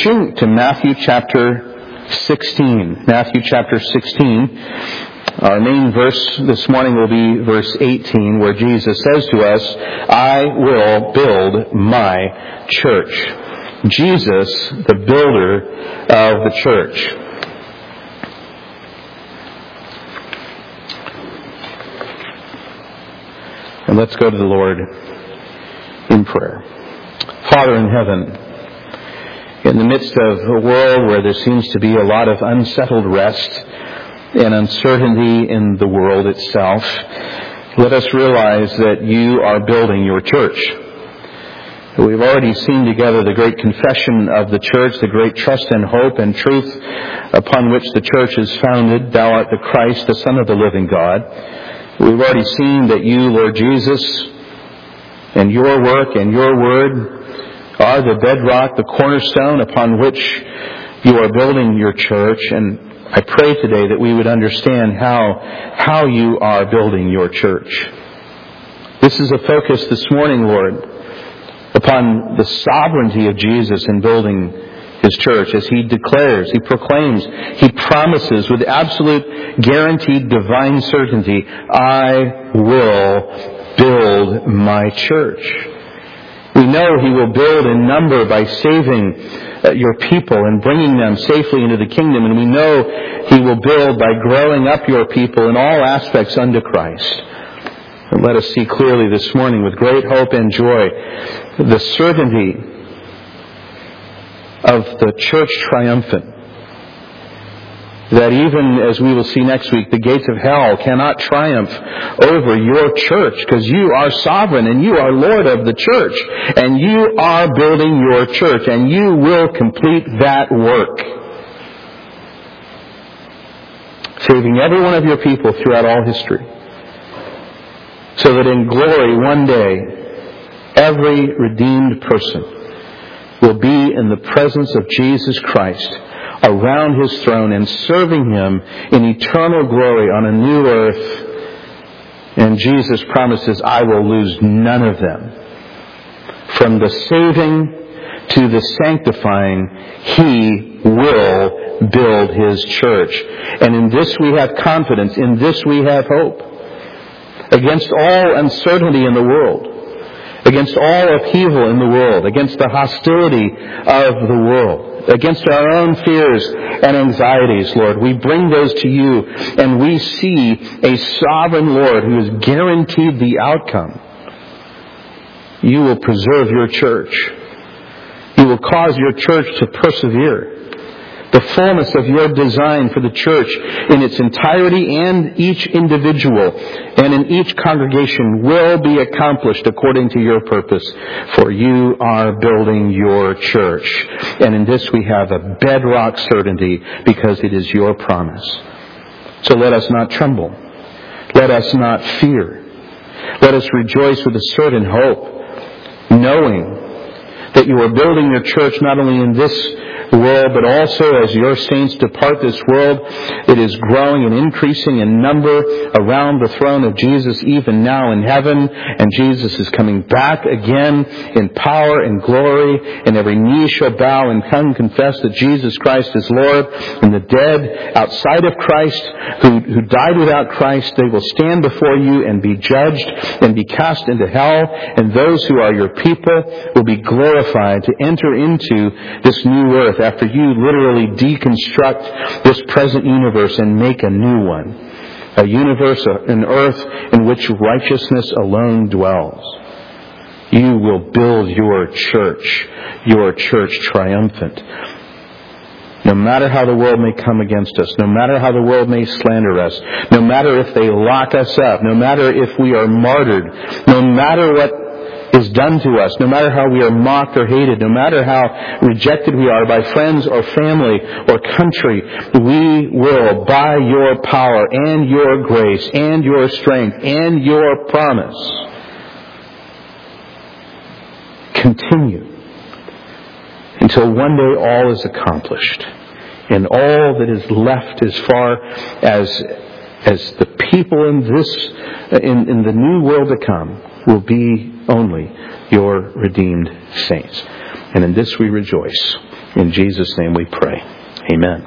switching to Matthew chapter 16. Matthew chapter 16. Our main verse this morning will be verse 18, where Jesus says to us, I will build my church. Jesus, the builder of the church. And let's go to the Lord in prayer. Father in heaven, in the midst of a world where there seems to be a lot of unsettled rest and uncertainty in the world itself, let us realize that you are building your church. We've already seen together the great confession of the church, the great trust and hope and truth upon which the church is founded. Thou art the Christ, the Son of the living God. We've already seen that you, Lord Jesus, and your work and your word are the bedrock, the cornerstone upon which you are building your church. And I pray today that we would understand how you are building your church. This is a focus this morning, Lord, upon the sovereignty of Jesus in building His church, as He declares, He proclaims, He promises with absolute guaranteed divine certainty, I will build my church. We know He will build in number by saving your people and bringing them safely into the kingdom. And we know He will build by growing up your people in all aspects unto Christ. And let us see clearly this morning with great hope and joy the certainty of the church triumphant. That even, as we will see next week, the gates of hell cannot triumph over your church, because you are sovereign and you are Lord of the church, and you are building your church, and you will complete that work, saving every one of your people throughout all history, so that in glory one day every redeemed person will be in the presence of Jesus Christ around His throne and serving Him in eternal glory on a new earth. And Jesus promises, I will lose none of them. From the saving to the sanctifying, He will build His church. And in this we have confidence. In this we have hope. Against all uncertainty in the world, against all upheaval in the world, against the hostility of the world, against our own fears and anxieties, Lord, we bring those to you, and we see a sovereign Lord who has guaranteed the outcome. You will preserve your church. You will cause your church to persevere. The fullness of your design for the church in its entirety and each individual and in each congregation will be accomplished according to your purpose. For you are building your church. And in this we have a bedrock certainty, because it is your promise. So let us not tremble. Let us not fear. Let us rejoice with a certain hope, knowing that you are building your church not only in this world, but also as your saints depart this world, it is growing and increasing in number around the throne of Jesus, even now in heaven. And Jesus is coming back again in power and glory, and every knee shall bow and tongue confess that Jesus Christ is Lord. And the dead outside of Christ, who died without Christ, they will stand before you and be judged and be cast into hell. And those who are your people will be glorified to enter into this new earth, after you literally deconstruct this present universe and make a new one. A universe, an earth in which righteousness alone dwells. You will build your church triumphant. No matter how the world may come against us, no matter how the world may slander us, no matter if they lock us up, no matter if we are martyred, no matter what is done to us, no matter how we are mocked or hated, no matter how rejected we are by friends or family or country, we will, by your power and your grace and your strength and your promise, continue until one day all is accomplished, and all that is left as far as the people in the new world to come will be only your redeemed saints. And in this we rejoice. In Jesus' name we pray. Amen.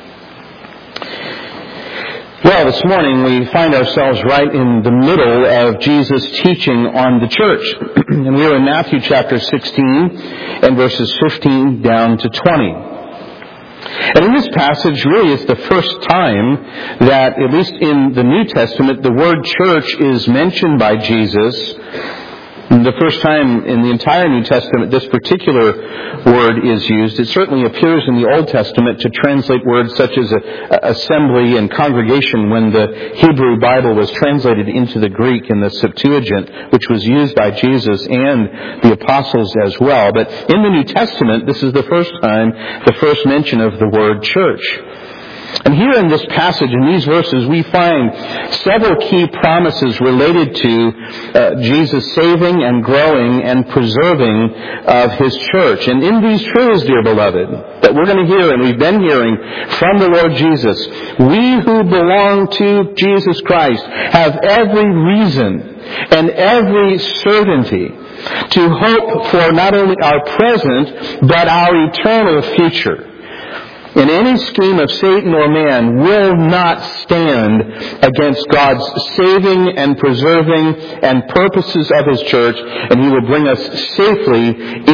Well, this morning we find ourselves right in the middle of Jesus' teaching on the church. And we are in Matthew chapter 16 and verses 15 down to 20. And in this passage, really it's the first time that, at least in the New Testament, the word church is mentioned by Jesus. The first time in the entire New Testament this particular word is used. It certainly appears in the Old Testament to translate words such as assembly and congregation when the Hebrew Bible was translated into the Greek in the Septuagint, which was used by Jesus and the apostles as well. But in the New Testament, this is the first time, the first mention of the word church. And here in this passage, in these verses, we find several key promises related to Jesus saving and growing and preserving of His church. And in these truths, dear beloved, that we're going to hear and we've been hearing from the Lord Jesus, we who belong to Jesus Christ have every reason and every certainty to hope for not only our present, but our eternal future. And any scheme of Satan or man will not stand against God's saving and preserving and purposes of His church, and He will bring us safely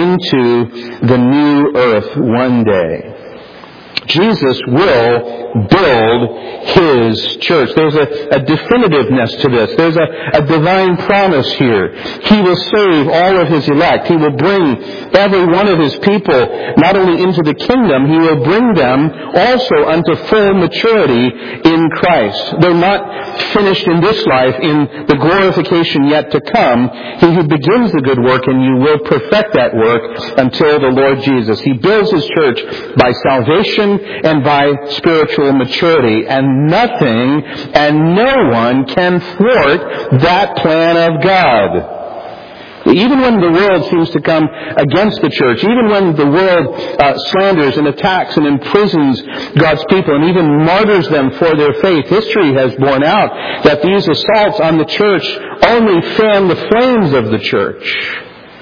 into the new earth one day. Jesus will build His church. There's a definitiveness to this. There's a divine promise here. He will save all of His elect. He will bring every one of His people not only into the kingdom, He will bring them also unto full maturity in Christ. They're not finished in this life, in the glorification yet to come. He who begins the good work in you will perfect that work until the Lord Jesus. He builds His church by salvation and by spiritual maturity. And nothing and no one can thwart that plan of God. Even when the world seems to come against the church, even when the world slanders and attacks and imprisons God's people and even martyrs them for their faith, history has borne out that these assaults on the church only fan the flames of the church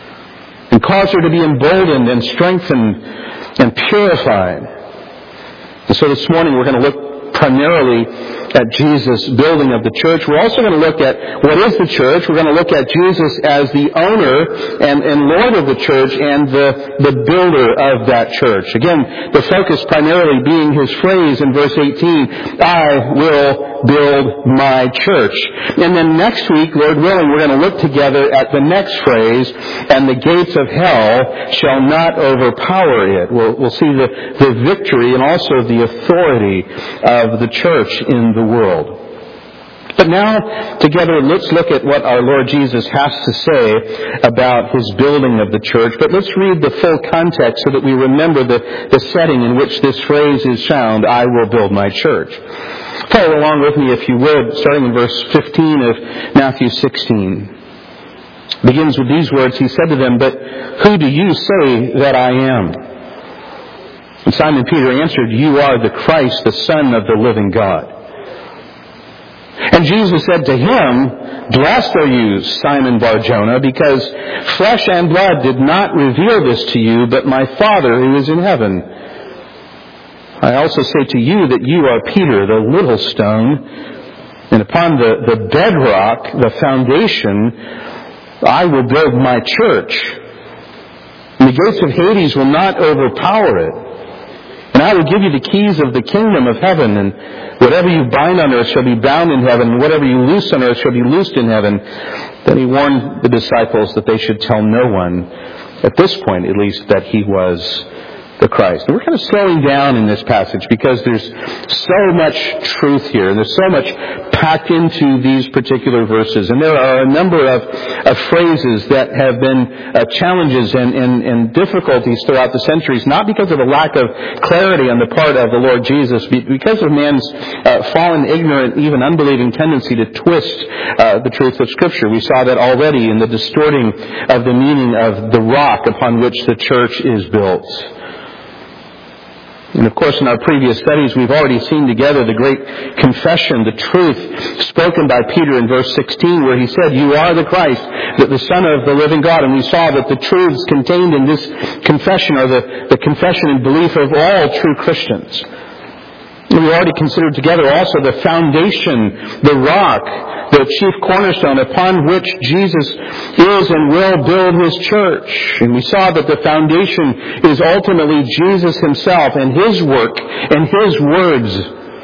and cause her to be emboldened and strengthened and purified. And so this morning we're going to look primarily at Jesus' building of the church. We're also going to look at what is the church. We're going to look at Jesus as the owner and Lord of the church and the builder of that church. Again, the focus primarily being His phrase in verse 18, I will build my church. And then next week, Lord willing, we're going to look together at the next phrase, and the gates of hell shall not overpower it. We'll see the victory and also the authority of the church in the world. But now, together, let's look at what our Lord Jesus has to say about His building of the church. But let's read the full context so that we remember the setting in which this phrase is found, I will build my church. Follow along with me, if you would, starting in verse 15 of Matthew 16. It begins with these words, He said to them, but who do you say that I am? And Simon Peter answered, you are the Christ, the Son of the living God. And Jesus said to him, blessed are you, Simon Bar-Jonah, because flesh and blood did not reveal this to you, but my Father who is in heaven. I also say to you that you are Peter, the little stone, and upon the bedrock, the foundation, I will build my church. And the gates of Hades will not overpower it. And I will give you the keys of the kingdom of heaven, and whatever you bind on earth shall be bound in heaven, and whatever you loose on earth shall be loosed in heaven. Then He warned the disciples that they should tell no one, at this point at least, that He was the Christ. And we're kind of slowing down in this passage because there's so much truth here, and there's so much packed into these particular verses. And there are a number of phrases that have been challenges and difficulties throughout the centuries, not because of a lack of clarity on the part of the Lord Jesus, because of man's fallen, ignorant, even unbelieving tendency to twist the truth of Scripture. We saw that already in the distorting of the meaning of the rock upon which the church is built. And of course, in our previous studies, we've already seen together the great confession, the truth spoken by Peter in verse 16, where he said, "You are the Christ, the Son of the living God." And we saw that the truths contained in this confession are the confession and belief of all true Christians. We already considered together also the foundation, the rock, the chief cornerstone upon which Jesus is and will build His church. And we saw that the foundation is ultimately Jesus Himself and His work and His words.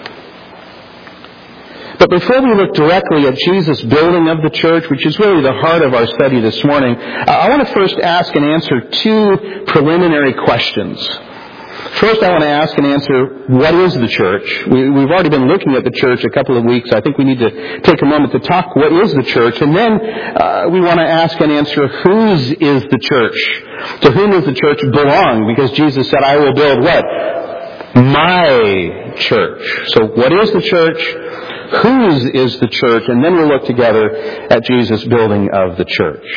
But before we look directly at Jesus' building of the church, which is really the heart of our study this morning, I want to first ask and answer two preliminary questions. First, I want to ask and answer, what is the church? We've already been looking at the church a couple of weeks. I think we need to take a moment to talk, what is the church? And then we want to ask and answer, whose is the church? To whom does the church belong? Because Jesus said, "I will build" what? My church. So what is the church? Whose is the church? And then we'll look together at Jesus' building of the church.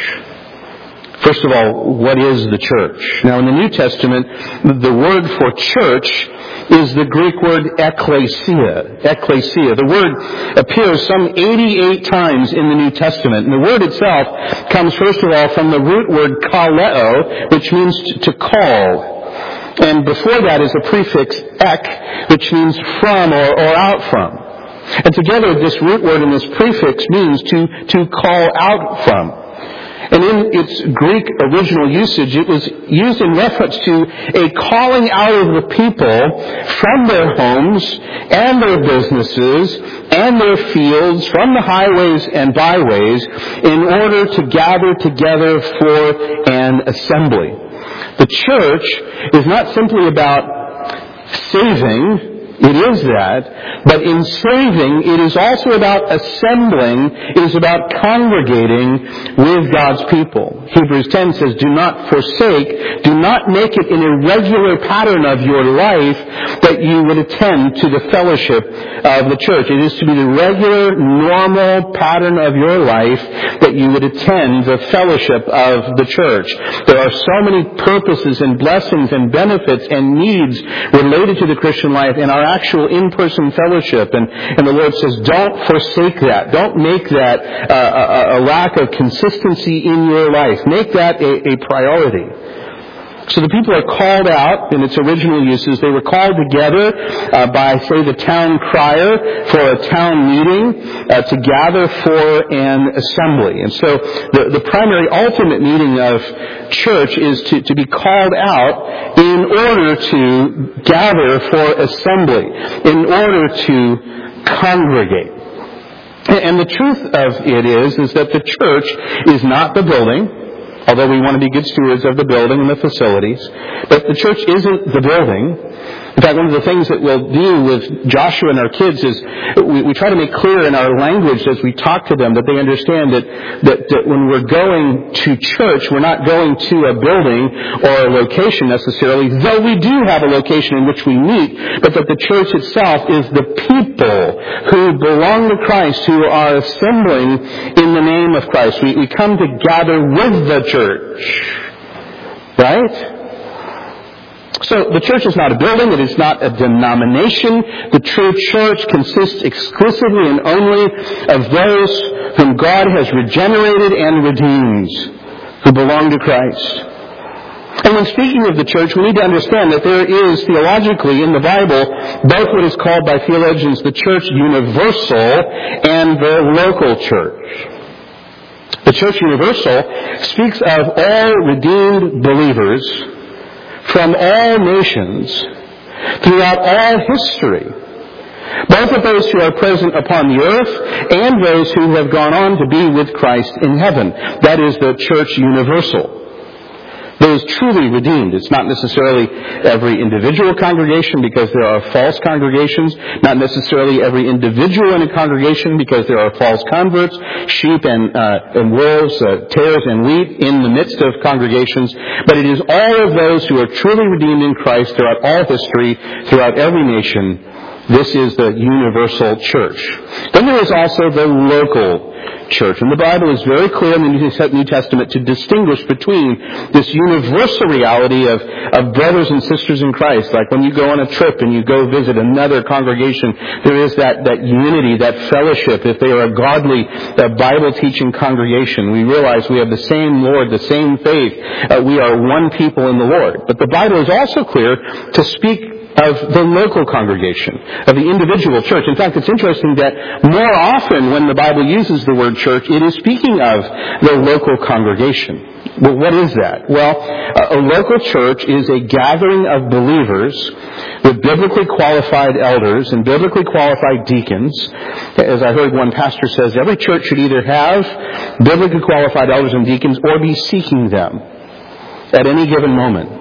First of all, what is the church? Now, in the New Testament, the word for church is the Greek word ekklesia. Ekklesia. The word appears some 88 times in the New Testament. And the word itself comes, first of all, from the root word kaleo, which means to call. And before that is a prefix ek, which means from or out from. And together, this root word and this prefix means to call out from. And in its Greek original usage, it was used in reference to a calling out of the people from their homes and their businesses and their fields, from the highways and byways, in order to gather together for an assembly. The church is not simply about saving. It is that. But in saving, it is also about assembling. It is about congregating with God's people. Hebrews 10 says, "Do not forsake, do not make it an irregular pattern of your life that you would attend to the fellowship of the church." It is to be the regular, normal pattern of your life that you would attend the fellowship of the church. There are so many purposes and blessings and benefits and needs related to the Christian life and our actual in-person fellowship. And the Lord says, don't forsake that. Don't make that a lack of consistency in your life. Make that a priority. So the people are called out in its original uses. They were called together by, say, the town crier for a town meeting to gather for an assembly. And so the primary ultimate meaning of church is to be called out in order to gather for assembly, in order to congregate. And the truth of it is that the church is not the building, although we want to be good stewards of the building and the facilities. But the church isn't the building. In fact, one of the things that we'll do with Joshua and our kids is we try to make clear in our language as we talk to them that they understand that when we're going to church, we're not going to a building or a location necessarily, though we do have a location in which we meet, but that the church itself is the people who belong to Christ, who are assembling in the name of Christ. We come to gather with the church. Right? So the church is not a building. It is not a denomination. The true church consists exclusively and only of those whom God has regenerated and redeemed, who belong to Christ. And when speaking of the church, we need to understand that there is theologically in the Bible both what is called by theologians the church universal and the local church. The church universal speaks of all redeemed believers from all nations throughout all history, both of those who are present upon the earth and those who have gone on to be with Christ in heaven. That is the church universal. Those truly redeemed. It's not necessarily every individual congregation because there are false congregations. Not necessarily every individual in a congregation because there are false converts, sheep and wolves, tares and wheat in the midst of congregations. But it is all of those who are truly redeemed in Christ throughout all history, throughout every nation, This is the universal church. Then there is also the local church. And the Bible is very clear in the New Testament to distinguish between this universal reality of brothers and sisters in Christ. Like when you go on a trip and you go visit another congregation, there is that unity, that fellowship. If they are a godly, Bible-teaching congregation, we realize we have the same Lord, the same faith. We are one people in the Lord. But the Bible is also clear to speak of the local congregation, of the individual church. In fact, it's interesting that more often when the Bible uses the word church, it is speaking of the local congregation. Well, what is that? Well, a local church is a gathering of believers with biblically qualified elders and biblically qualified deacons. As I heard one pastor says, every church should either have biblically qualified elders and deacons or be seeking them at any given moment.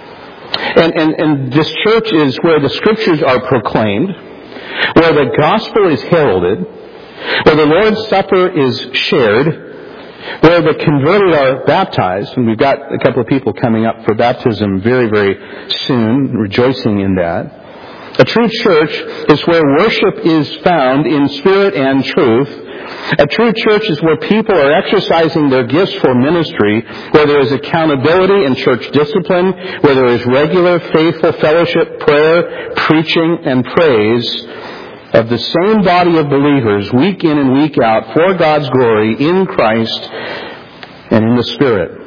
And this church is where the Scriptures are proclaimed, where the gospel is heralded, where the Lord's Supper is shared, where the converted are baptized, and we've got a couple of people coming up for baptism very, very soon, rejoicing in that. A true church is where worship is found in spirit and truth. A true church is where people are exercising their gifts for ministry, where there is accountability and church discipline, where there is regular, faithful fellowship, prayer, preaching, and praise of the same body of believers week in and week out for God's glory in Christ and in the Spirit.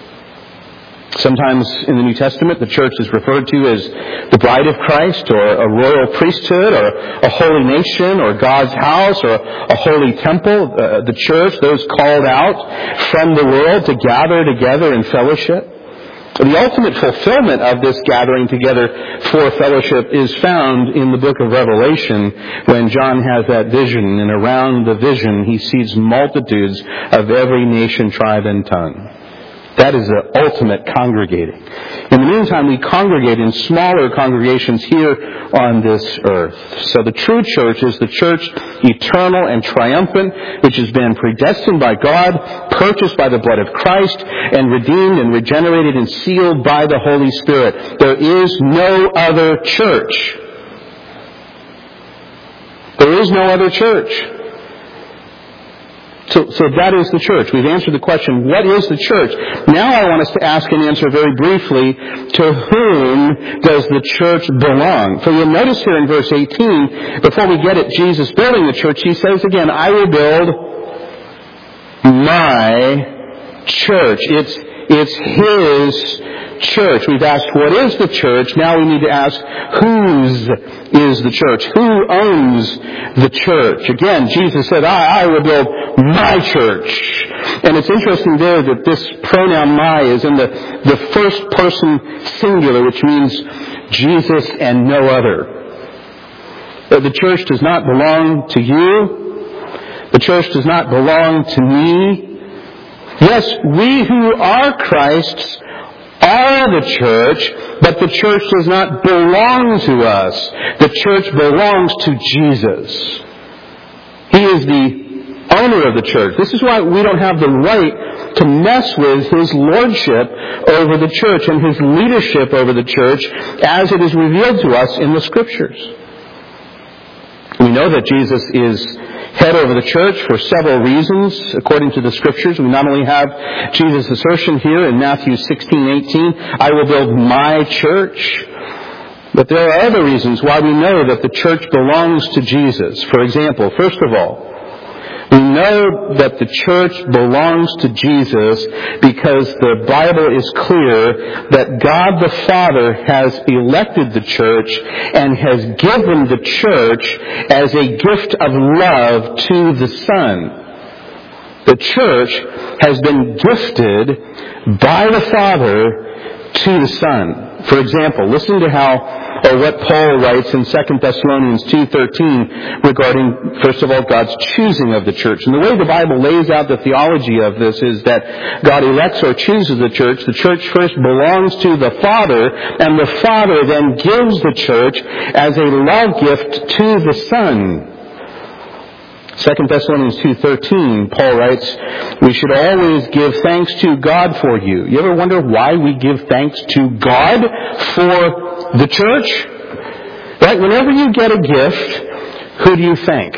Sometimes in the New Testament, the church is referred to as the bride of Christ, or a royal priesthood, or a holy nation, or God's house, or a holy temple. The church, those called out from the world to gather together in fellowship. The ultimate fulfillment of this gathering together for fellowship is found in the book of Revelation when John has that vision, and around the vision he sees multitudes of every nation, tribe, and tongue. That is the ultimate congregating. In the meantime, we congregate in smaller congregations here on this earth. So the true church is the church eternal and triumphant, which has been predestined by God, purchased by the blood of Christ, and redeemed and regenerated and sealed by the Holy Spirit. There is no other church. There is no other church. So that is the church. We've answered the question, what is the church? Now I want us to ask and answer very briefly, to whom does the church belong? For you'll notice here in verse 18, before we get at Jesus building the church, he says again, I will build my church. It's his church. We've asked, what is the church? Now we need to ask, whose is the church? Who owns the church? Again, Jesus said, I will build my church. And it's interesting there that this pronoun my is in the first person singular, which means Jesus and no other. The church does not belong to you. The church does not belong to me. Yes, we who are Christ's are the church, but the church does not belong to us. The church belongs to Jesus. He is the owner of the church. This is why we don't have the right to mess with his lordship over the church and his leadership over the church as it is revealed to us in the Scriptures. We know that Jesus is head over the church for several reasons, according to the Scriptures. We not only have Jesus' assertion here in Matthew 16:18, I will build my church, but there are other reasons why we know that the church belongs to Jesus. For example, first of all, we know that the church belongs to Jesus because the Bible is clear that God the Father has elected the church and has given the church as a gift of love to the Son. The church has been gifted by the Father to the Son. For example, listen to what Paul writes in 2 Thessalonians 2:13 regarding, first of all, God's choosing of the church. And the way the Bible lays out the theology of this is that God elects or chooses the church. The church first belongs to the Father, and the Father then gives the church as a love gift to the Son. 2 Thessalonians 2:13, Paul writes, we should always give thanks to God for you. You ever wonder why we give thanks to God for the church? Well, Right? Whenever you get a gift, who do you thank?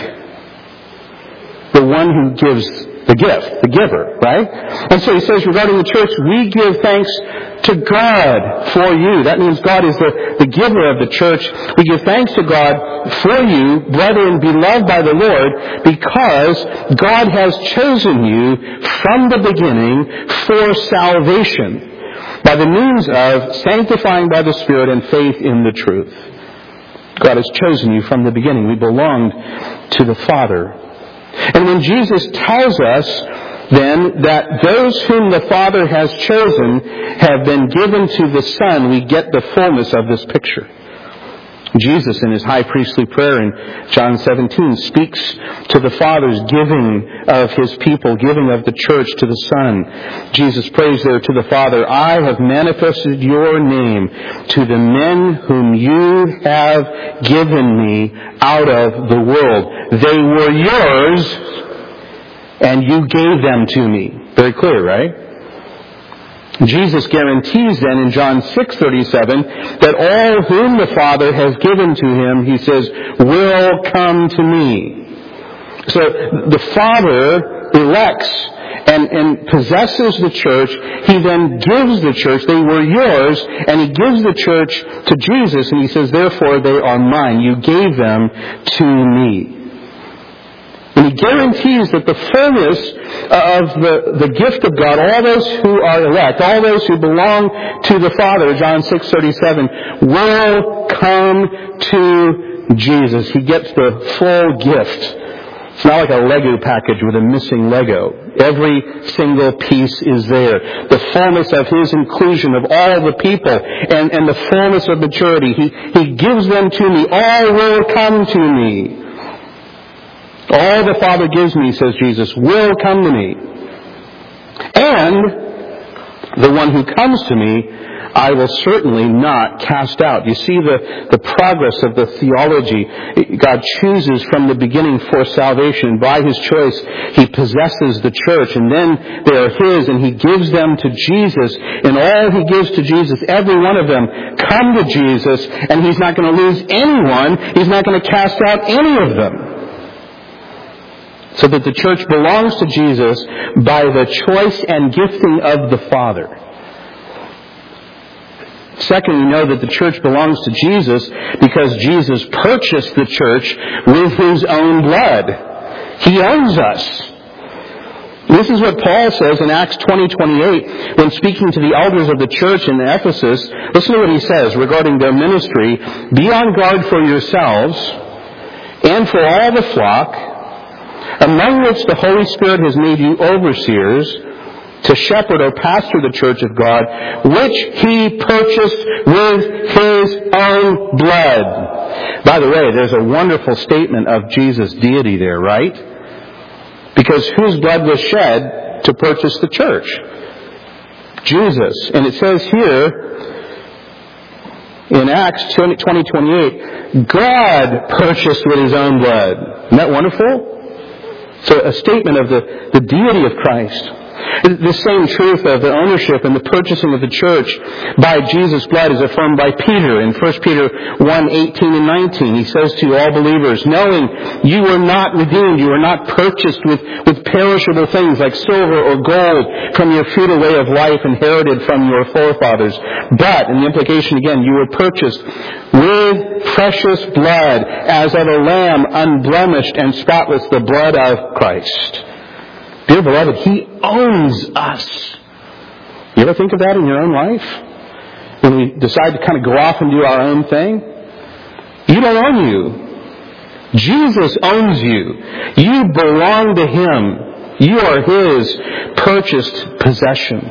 The one who gives the gift, the giver, right? And so he says regarding the church, we give thanks to God for you. That means God is the giver of the church. We give thanks to God for you, brethren, beloved by the Lord, because God has chosen you from the beginning for salvation by the means of sanctifying by the Spirit and faith in the truth. God has chosen you from the beginning. We belonged to the Father. And when Jesus tells us, then, that those whom the Father has chosen have been given to the Son, we get the fullness of this picture. Jesus, in his high priestly prayer in John 17, speaks to the Father's giving of his people, giving of the church to the Son. Jesus prays there to the Father, I have manifested your name to the men whom you have given me out of the world. They were yours, and you gave them to me. Very clear, right? Jesus guarantees then in John 6:37 that all whom the Father has given to him, he says, will come to me. So the Father elects and possesses the church. He then gives the church. They were yours, and he gives the church to Jesus, and he says, therefore they are mine. You gave them to me. And he guarantees that the fullness of the gift of God, all those who are elect, all those who belong to the Father, John 6:37, will come to Jesus. He gets the full gift. It's not like a Lego package with a missing Lego. Every single piece is there. The fullness of his inclusion of all the people and the fullness of maturity. He gives them to me. All will come to me. All the Father gives me, says Jesus, will come to me. And the one who comes to me, I will certainly not cast out. You see the progress of the theology. God chooses from the beginning for salvation. By his choice, he possesses the church, and then they are his, and he gives them to Jesus. And all he gives to Jesus, every one of them, come to Jesus, and he's not going to lose anyone. He's not going to cast out any of them. So that the church belongs to Jesus by the choice and gifting of the Father. Second, we know that the church belongs to Jesus because Jesus purchased the church with his own blood. He owns us. This is what Paul says in Acts 20:28 when speaking to the elders of the church in Ephesus. Listen to what he says regarding their ministry. Be on guard for yourselves and for all the flock, among which the Holy Spirit has made you overseers, to shepherd or pastor the church of God, which he purchased with his own blood. By the way, there's a wonderful statement of Jesus' deity there, right? Because whose blood was shed to purchase the church? Jesus. And it says here, in Acts 20:28, God purchased with his own blood. Isn't that wonderful? So a statement of the deity of Christ. The same truth of the ownership and the purchasing of the church by Jesus' blood is affirmed by Peter in 1 Peter 1:18 and 19. He says to all believers, knowing you were not redeemed, you were not purchased with perishable things like silver or gold from your futile way of life inherited from your forefathers. But, and the implication again, you were purchased with precious blood as of a lamb unblemished and spotless, the blood of Christ. Dear beloved, he owns us. You ever think of that in your own life? When we decide to kind of go off and do our own thing? You don't own you. Jesus owns you. You belong to him. You are his purchased possession.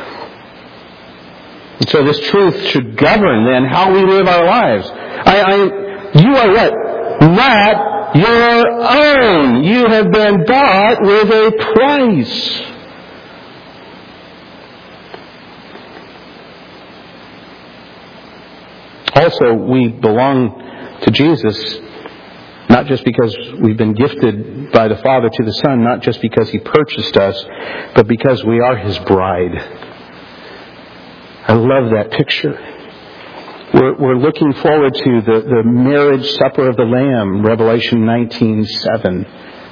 And so this truth should govern then how we live our lives. You are what? Not your own. You have been bought with a price. Also, we belong to Jesus not just because we've been gifted by the Father to the Son, not just because he purchased us, but because we are his bride. I love that picture. We're looking forward to the marriage supper of the Lamb, Revelation 19:7.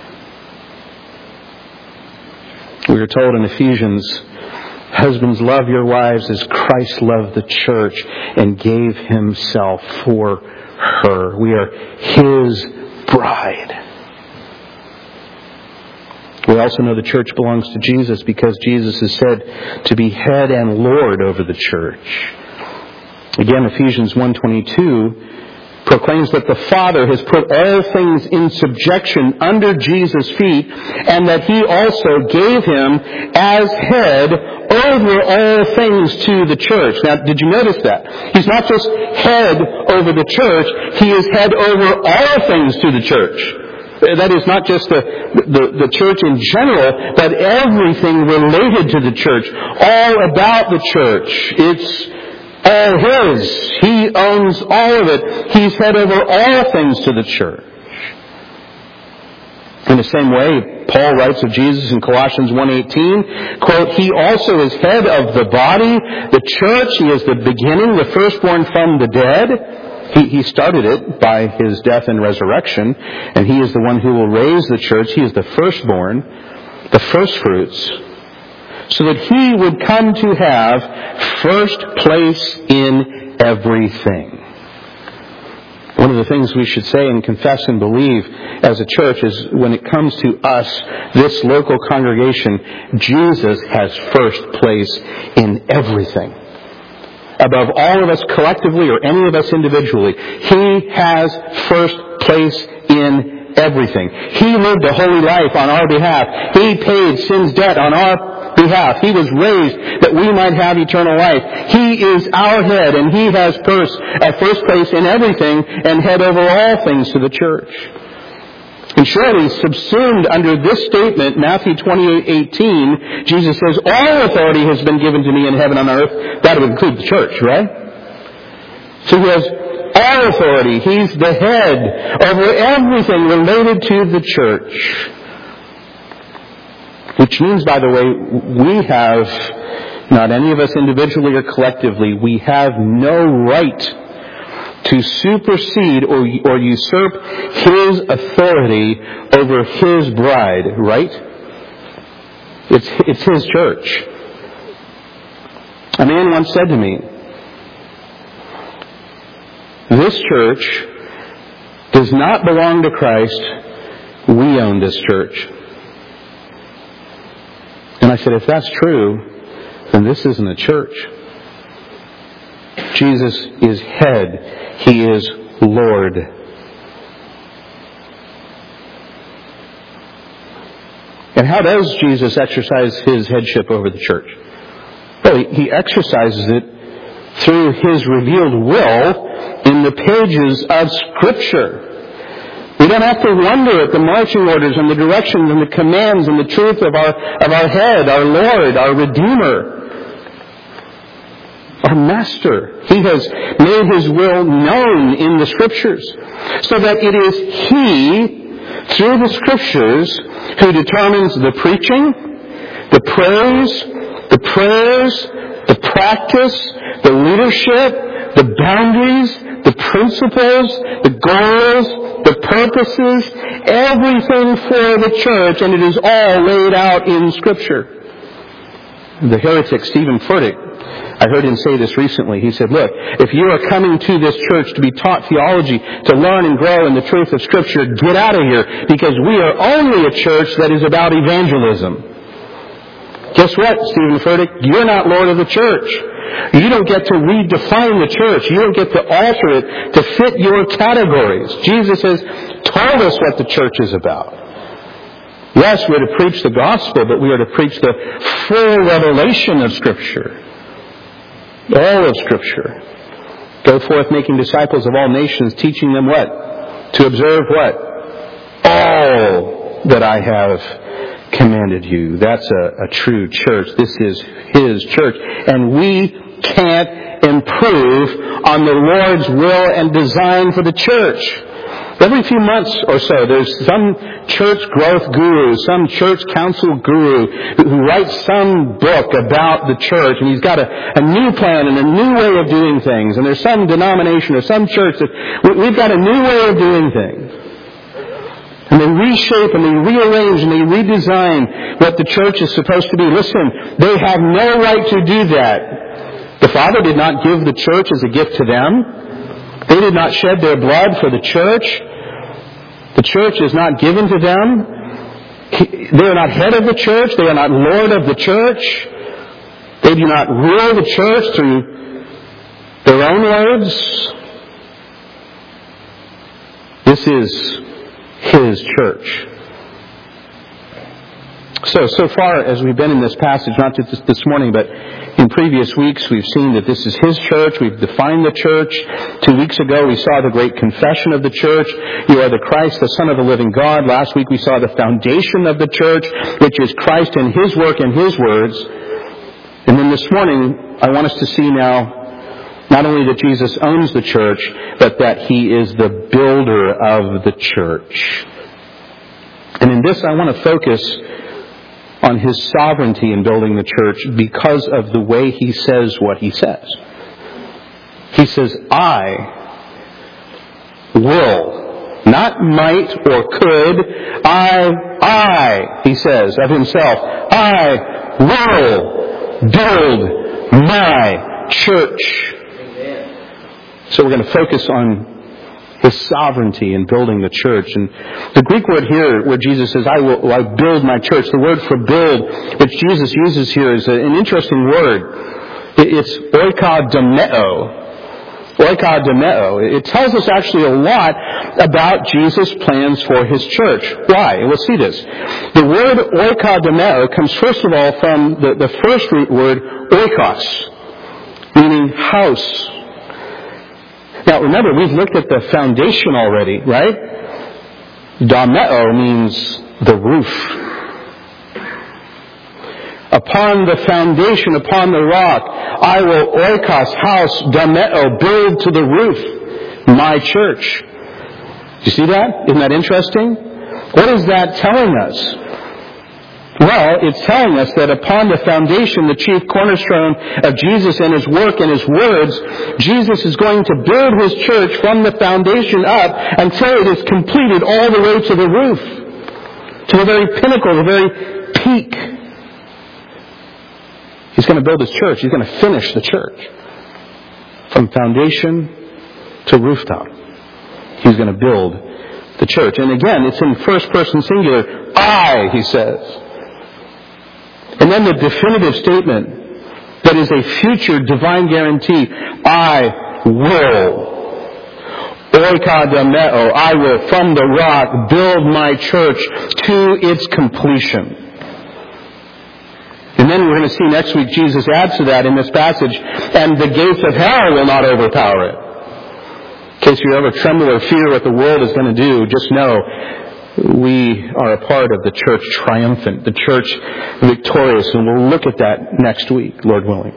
We are told in Ephesians, husbands, love your wives as Christ loved the church and gave himself for her. We are his bride. We also know the church belongs to Jesus because Jesus is said to be head and Lord over the church. Again, Ephesians 1:22 proclaims that the Father has put all things in subjection under Jesus' feet, and that he also gave him as head over all things to the church. Now, did you notice that? He's not just head over the church, he is head over all things to the church. That is not just the church in general, but everything related to the church, all about the church. It's all his. He owns all of it. He's head over all things to the church. In the same way, Paul writes of Jesus in Colossians 1:18, quote, he also is head of the body, the church. He is the beginning, the firstborn from the dead. He started it by his death and resurrection, and he is the one who will raise the church. He is the firstborn, the firstfruits, so that he would come to have first place in everything. One of the things we should say and confess and believe as a church is when it comes to us, this local congregation, Jesus has first place in everything. Above all of us collectively or any of us individually, he has first place in everything. He lived a holy life on our behalf. He paid sin's debt on our behalf. He was raised that we might have eternal life. He is our head, and he has first place in everything and head over all things to the church. And surely subsumed under this statement, Matthew 28:18, Jesus says, all authority has been given to me in heaven and on earth. That would include the church, right? So he has all authority. He's the head over everything related to the church. Which means, by the way, we have, not any of us individually or collectively, we have no right to supersede or usurp his authority over his bride, right? It's his church. A man once said to me, this church does not belong to Christ. We own this church. And I said, if that's true, then this isn't a church. Jesus is head. He is Lord. And how does Jesus exercise his headship over the church? Well, he exercises it through his revealed will in the pages of Scripture. We don't have to wonder at the marching orders and the directions and the commands and the truth of our head, our Lord, our Redeemer, our Master. He has made his will known in the Scriptures, so that it is he, through the Scriptures, who determines the preaching, the praise, the prayers, the practice, the leadership, the boundaries, the principles, the goals, the purposes, everything for the church, and it is all laid out in Scripture. The heretic Stephen Furtick, I heard him say this recently. He said, look, if you are coming to this church to be taught theology, to learn and grow in the truth of Scripture, get out of here, because we are only a church that is about evangelism. Guess what, Stephen Furtick? You're not Lord of the church. You don't get to redefine the church. You don't get to alter it to fit your categories. Jesus has told us what the church is about. Yes, we're to preach the gospel, but we are to preach the full revelation of Scripture. All of Scripture. Go forth making disciples of all nations, teaching them what? To observe what? All that I have commanded you. That's a true church. This is his church. And we can't improve on the Lord's will and design for the church. Every few months or so, there's some church growth guru, some church council guru who writes some book about the church, and he's got a new plan and a new way of doing things. And there's some denomination or some church that we've got a new way of doing things. And they reshape and they rearrange and they redesign what the church is supposed to be. Listen, they have no right to do that. The Father did not give the church as a gift to them. They did not shed their blood for the church. The church is not given to them. They are not head of the church. They are not Lord of the church. They do not rule the church through their own words. This is His church. So far as we've been in this passage, not just this morning, but in previous weeks, we've seen that this is His church. We've defined the church. 2 weeks ago, we saw the great confession of the church. You are the Christ, the Son of the living God. Last week, we saw the foundation of the church, which is Christ and His work and His words. And then this morning, I want us to see now not only that Jesus owns the church, but that He is the builder of the church. And in this, I want to focus on His sovereignty in building the church because of the way He says what He says. He says, I will. Not might or could. I, He says of Himself, I will build my church. So we're going to focus on His sovereignty in building the church. And the Greek word here, where Jesus says, I will build my church, the word for build, which Jesus uses here, is an interesting word. It's oikodomeo. Oikodomeo. It tells us actually a lot about Jesus' plans for His church. Why? We'll see this. The word oikodomeo comes first of all from the first root word oikos, meaning house. Now remember, we've looked at the foundation already, right? Domeo means the roof. Upon the foundation, upon the rock, I will oikos, house, domeo, build to the roof, my church. Do you see that? Isn't that interesting? What is that telling us? Well, it's telling us that upon the foundation, the chief cornerstone of Jesus and His work and His words, Jesus is going to build His church from the foundation up until it is completed all the way to the roof, to the very pinnacle, the very peak. He's going to build His church. He's going to finish the church from foundation to rooftop. He's going to build the church. And again, it's in first person singular. I, He says. And then the definitive statement that is a future divine guarantee. I will. Oikodomeo. I will from the rock build my church to its completion. And then we're going to see next week Jesus adds to that in this passage, and the gates of hell will not overpower it. In case you ever tremble or fear what the world is going to do, just know we are a part of the church triumphant, the church victorious, and we'll look at that next week, Lord willing.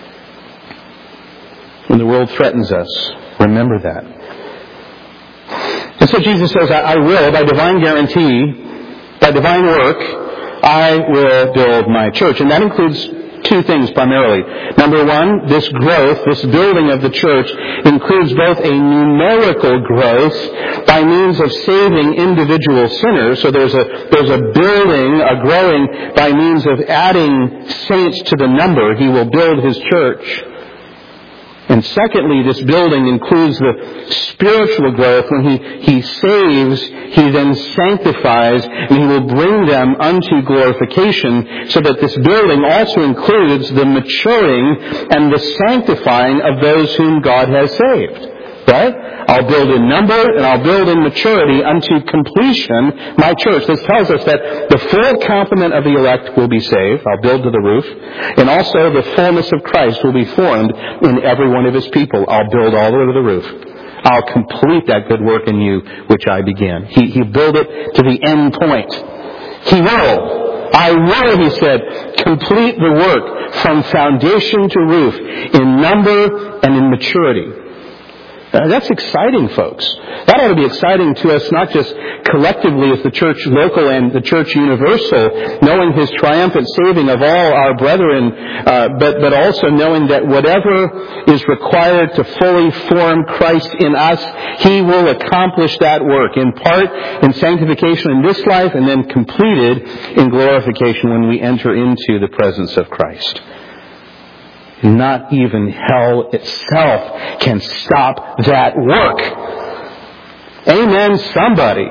When the world threatens us, remember that. And so Jesus says, I will, by divine guarantee, by divine work, I will build my church. And that includes two things primarily. Number one, this growth, this building of the church includes both a numerical growth by means of saving individual sinners. So there's a building, a growing by means of adding saints to the number. He will build His church. And secondly, this building includes the spiritual growth. When He saves, He then sanctifies, and He will bring them unto glorification, so that this building also includes the maturing and the sanctifying of those whom God has saved. Right? I'll build in number and I'll build in maturity unto completion my church. This tells us that the full complement of the elect will be saved. I'll build to the roof. And also the fullness of Christ will be formed in every one of His people. I'll build all the way to the roof. I'll complete that good work in you which I began. He'll build it to the end point. He will. I will, He said, complete the work from foundation to roof in number and in maturity. That's exciting, folks. That ought to be exciting to us, not just collectively as the church local and the church universal, knowing His triumphant saving of all our brethren, but also knowing that whatever is required to fully form Christ in us, He will accomplish that work, in part in sanctification in this life, and then completed in glorification when we enter into the presence of Christ. Not even hell itself can stop that work. Amen, somebody.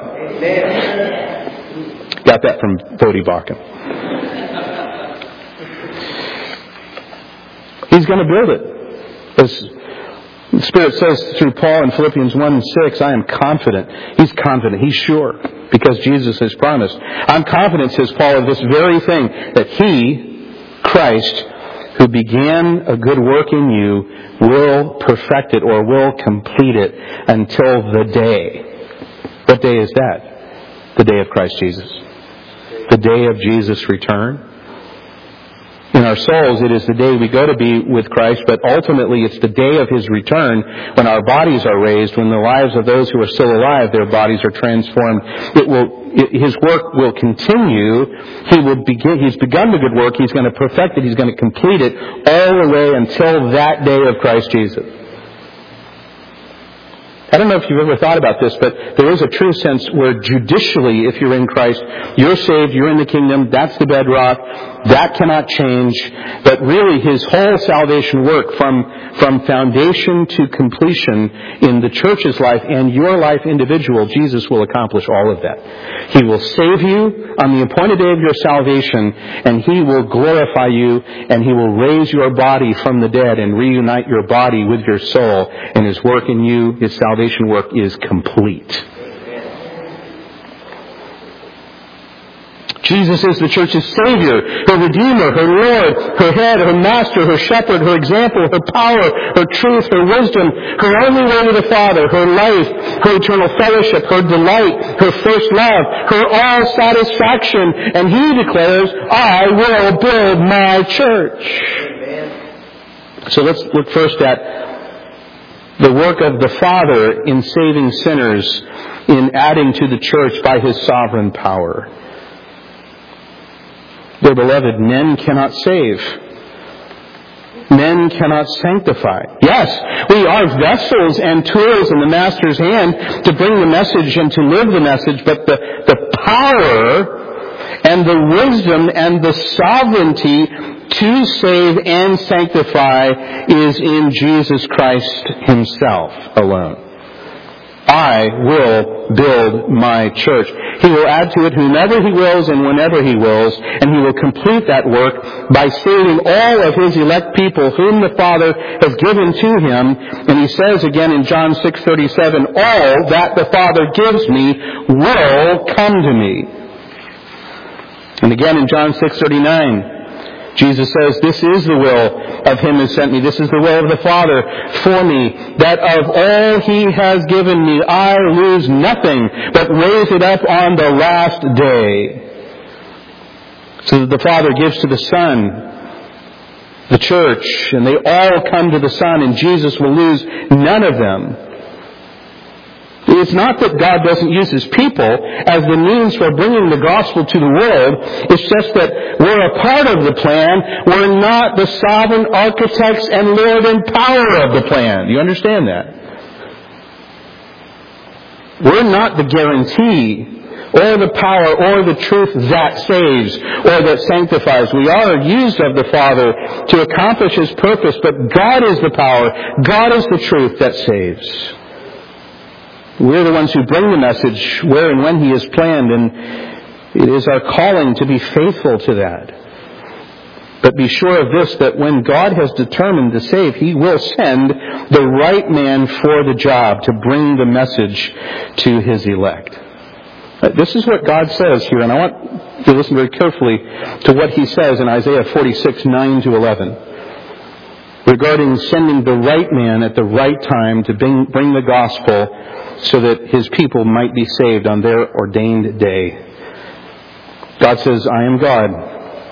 Amen. Got that from Bodie Bakken. He's going to build it. As the Spirit says through Paul in Philippians 1:6, I am confident. He's confident. He's sure. Because Jesus has promised. I'm confident, says Paul, of this very thing, that He, Christ, who began a good work in you, will perfect it or will complete it until the day. What day is that? The day of Christ Jesus. The day of Jesus' return. In our souls, it is the day we go to be with Christ, but ultimately it's the day of His return when our bodies are raised, when the lives of those who are still alive, their bodies are transformed. His work will continue. He's begun the good work. He's going to perfect it. He's going to complete it all the way until that day of Christ Jesus. I don't know if you've ever thought about this, but there is a true sense where judicially, if you're in Christ, you're saved, you're in the kingdom, that's the bedrock, that cannot change. But really, His whole salvation work from foundation to completion in the church's life and your life individual, Jesus will accomplish all of that. He will save you on the appointed day of your salvation, and He will glorify you, and He will raise your body from the dead and reunite your body with your soul, and His work in you, His salvation work is complete. Jesus is the church's Savior, her Redeemer, her Lord, her Head, her Master, her Shepherd, her example, her power, her truth, her wisdom, her only way to the Father, her life, her eternal fellowship, her delight, her first love, her all satisfaction. And He declares, I will build my church. So let's look first at the work of the Father in saving sinners, in adding to the church by His sovereign power. Dear beloved, men cannot save. Men cannot sanctify. Yes, we are vessels and tools in the Master's hand to bring the message and to live the message, but the power and the wisdom and the sovereignty to save and sanctify is in Jesus Christ Himself alone. I will build my church. He will add to it whomever He wills and whenever He wills, and He will complete that work by saving all of His elect people whom the Father has given to Him. And He says again in John 6:37, all that the Father gives me will come to me. And again in John 6:39, Jesus says, this is the will of Him who sent me. This is the will of the Father for me, that of all He has given me, I lose nothing, but raise it up on the last day. So that the Father gives to the Son, the church, and they all come to the Son, and Jesus will lose none of them. It's not that God doesn't use His people as the means for bringing the gospel to the world. It's just that we're a part of the plan. We're not the sovereign architects and Lord and power of the plan. You understand that? We're not the guarantee or the power or the truth that saves or that sanctifies. We are used of the Father to accomplish His purpose, but God is the power. God is the truth that saves. We're the ones who bring the message where and when He has planned, and it is our calling to be faithful to that. But be sure of this, that when God has determined to save, He will send the right man for the job to bring the message to His elect. This is what God says here, and I want you to listen very carefully to what He says in Isaiah 46:9-11. Regarding sending the right man at the right time to bring the gospel so that His people might be saved on their ordained day. God says, I am God.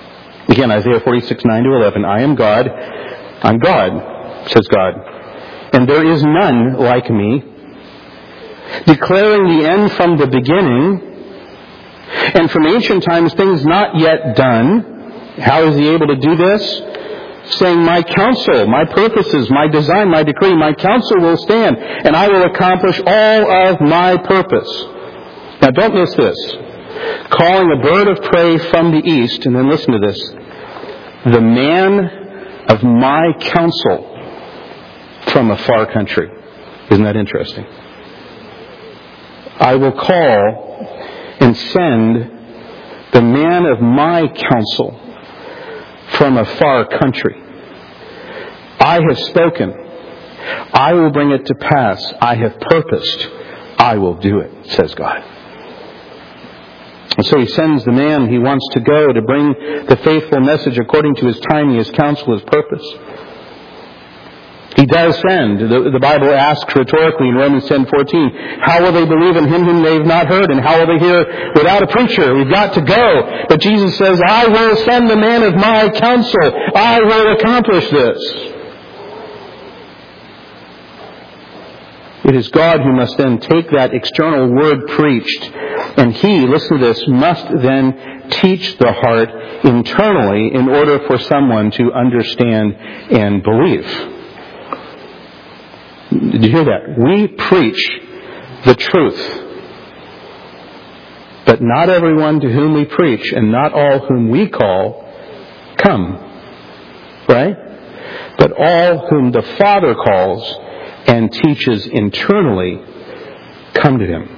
Again, Isaiah 46:9-11. I am God. I'm God, says God. and there is none like me, declaring the end from the beginning, and from ancient times things not yet done. How is he able to do this? Saying, my counsel, my purposes, my design, my decree, my counsel will stand, and I will accomplish all of my purpose. Now don't miss this. Calling a bird of prey from the east, and then listen to this, the man of my counsel from a far country. Isn't that interesting? I will call and send the man of my counsel from a far country. I have spoken. I will bring it to pass. I have purposed. I will do it, says God. And so he sends the man he wants to go to bring the faithful message according to his timing, his counsel, his purpose. He does send. The Bible asks rhetorically in Romans 10:14, how will they believe in him whom they have not heard? And how will they hear without a preacher? We've got to go. But Jesus says, I will send the man of my counsel. I will accomplish this. It is God who must then take that external word preached, and he, listen to this, must then teach the heart internally in order for someone to understand and believe. Did you hear that? We preach the truth. But not everyone to whom we preach and not all whom we call come. Right? But all whom the Father calls and teaches internally come to him.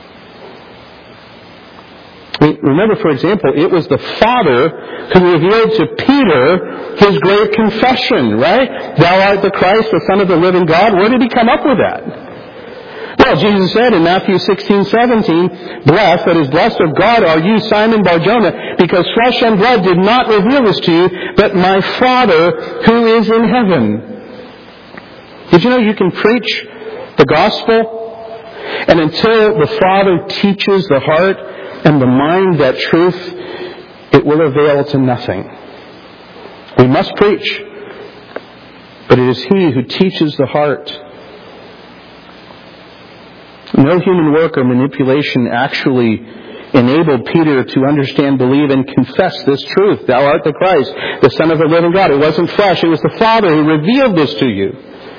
Remember, for example, it was the Father who revealed to Peter his great confession, right? Thou art the Christ, the Son of the living God. Where did he come up with that? Well, Jesus said in Matthew 16:17, blessed, that is, blessed of God are you, Simon Bar-Jonah, because flesh and blood did not reveal this to you, but my Father who is in heaven. Did you know you can preach the gospel, and until the Father teaches the heart and the mind that truth, it will avail to nothing. We must preach, but it is He who teaches the heart. No human work or manipulation actually enabled Peter to understand, believe, and confess this truth. Thou art the Christ, the Son of the living God. It wasn't flesh, it was the Father who revealed this to you.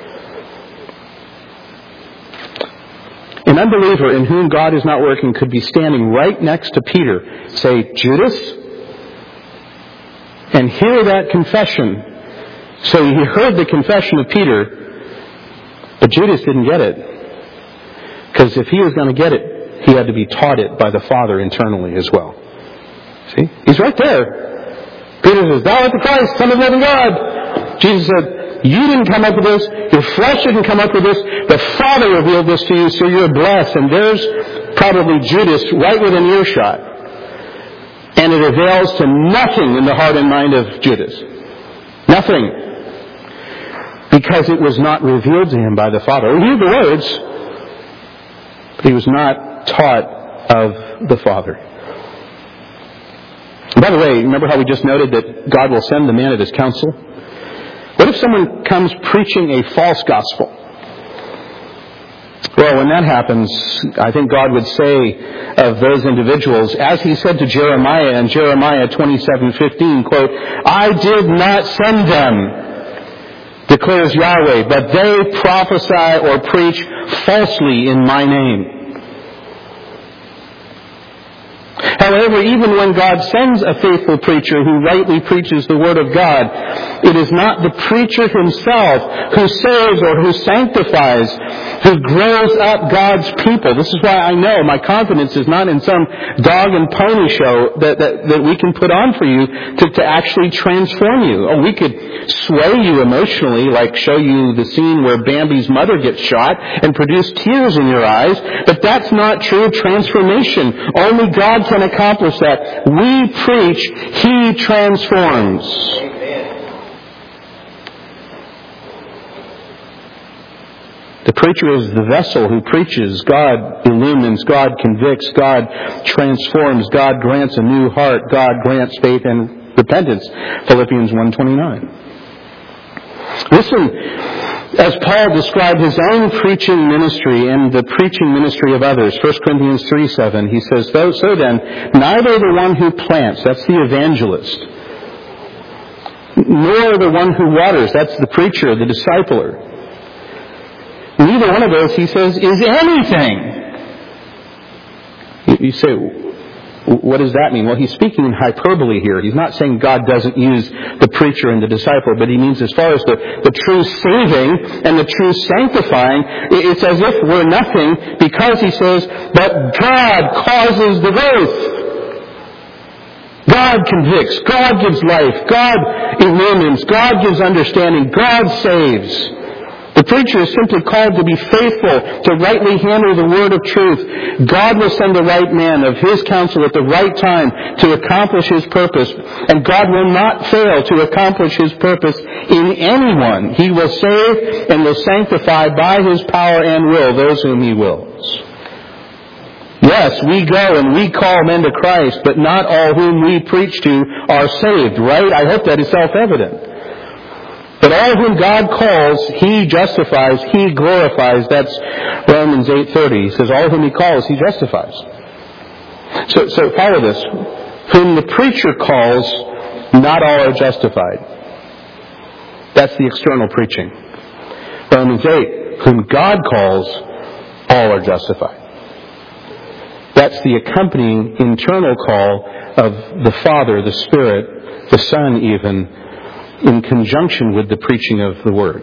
An unbeliever in whom God is not working could be standing right next to Peter, say, Judas, and hear that confession. So he heard the confession of Peter, but Judas didn't get it. Because if he was going to get it, he had to be taught it by the Father internally as well. See? He's right there. Peter says, Thou art the Christ, Son of the living God. Jesus said, you didn't come up with this. Your flesh didn't come up with this. The Father revealed this to you, so you're blessed. And there's probably Judas right within earshot. And it avails to nothing in the heart and mind of Judas. Nothing. Because it was not revealed to him by the Father. He knew the words, but he was not taught of the Father. By the way, remember how we just noted that God will send the man of his counsel? What if someone comes preaching a false gospel? Well, when that happens, I think God would say of those individuals, as he said to Jeremiah in Jeremiah 27:15, quote, I did not send them, declares Yahweh, but they prophesy or preach falsely in my name. However, even when God sends a faithful preacher who rightly preaches the Word of God, it is not the preacher himself who serves or who sanctifies, who grows up God's people. This is why I know my confidence is not in some dog and pony show that we can put on for you to actually transform you. Oh, we could sway you emotionally, like show you the scene where Bambi's mother gets shot and produce tears in your eyes, but that's not true transformation. Only God can accomplish that. We preach, He transforms. The preacher is the vessel who preaches. God illumines, God convicts, God transforms, God grants a new heart, God grants faith and repentance. Philippians 1:29. Listen, As Paul described his own preaching ministry and the preaching ministry of others, 1 Corinthians 3:7, he says, So then, neither the one who plants, that's the evangelist, nor the one who waters, that's the preacher, the discipler, neither one of those, he says, is anything. You say, what does that mean? Well, he's speaking in hyperbole here. He's not saying God doesn't use the preacher and the disciple, but he means as far as the true saving and the true sanctifying, it's as if we're nothing, because he says, but God causes the growth. God convicts. God gives life. God illumines. God gives understanding. God saves. The preacher is simply called to be faithful, to rightly handle the word of truth. God will send the right man of His counsel at the right time to accomplish His purpose. And God will not fail to accomplish His purpose in anyone. He will save and will sanctify by His power and will those whom He wills. Yes, we go and we call men to Christ, but not all whom we preach to are saved, right? I hope that is self-evident. But all whom God calls, He justifies, He glorifies. That's Romans 8:30. He says, all whom He calls, He justifies. So follow this. Whom the preacher calls, not all are justified. That's the external preaching. Romans 8. Whom God calls, all are justified. That's the accompanying internal call of the Father, the Spirit, the Son even, in conjunction with the preaching of the Word.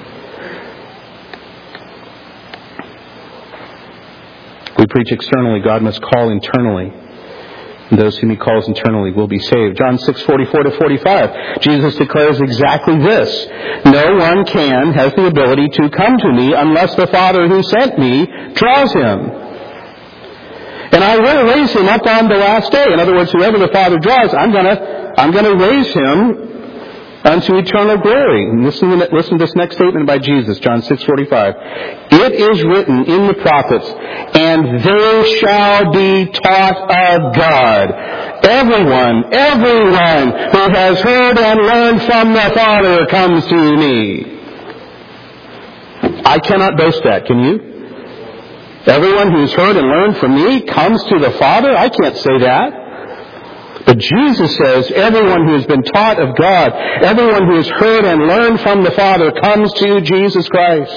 We preach externally. God must call internally. And those whom He calls internally will be saved. John 6:44-45. Jesus declares exactly this. No one has the ability to come to me unless the Father who sent me draws him. And I will raise him up on the last day. In other words, whoever the Father draws, I'm gonna raise him unto eternal glory. And listen to this next statement by Jesus, John 6:45. It is written in the prophets, and they shall be taught of God. Everyone who has heard and learned from the Father comes to me. I cannot boast that, can you? Everyone who's heard and learned from me comes to the Father? I can't say that. But Jesus says, everyone who has been taught of God, everyone who has heard and learned from the Father comes to Jesus Christ.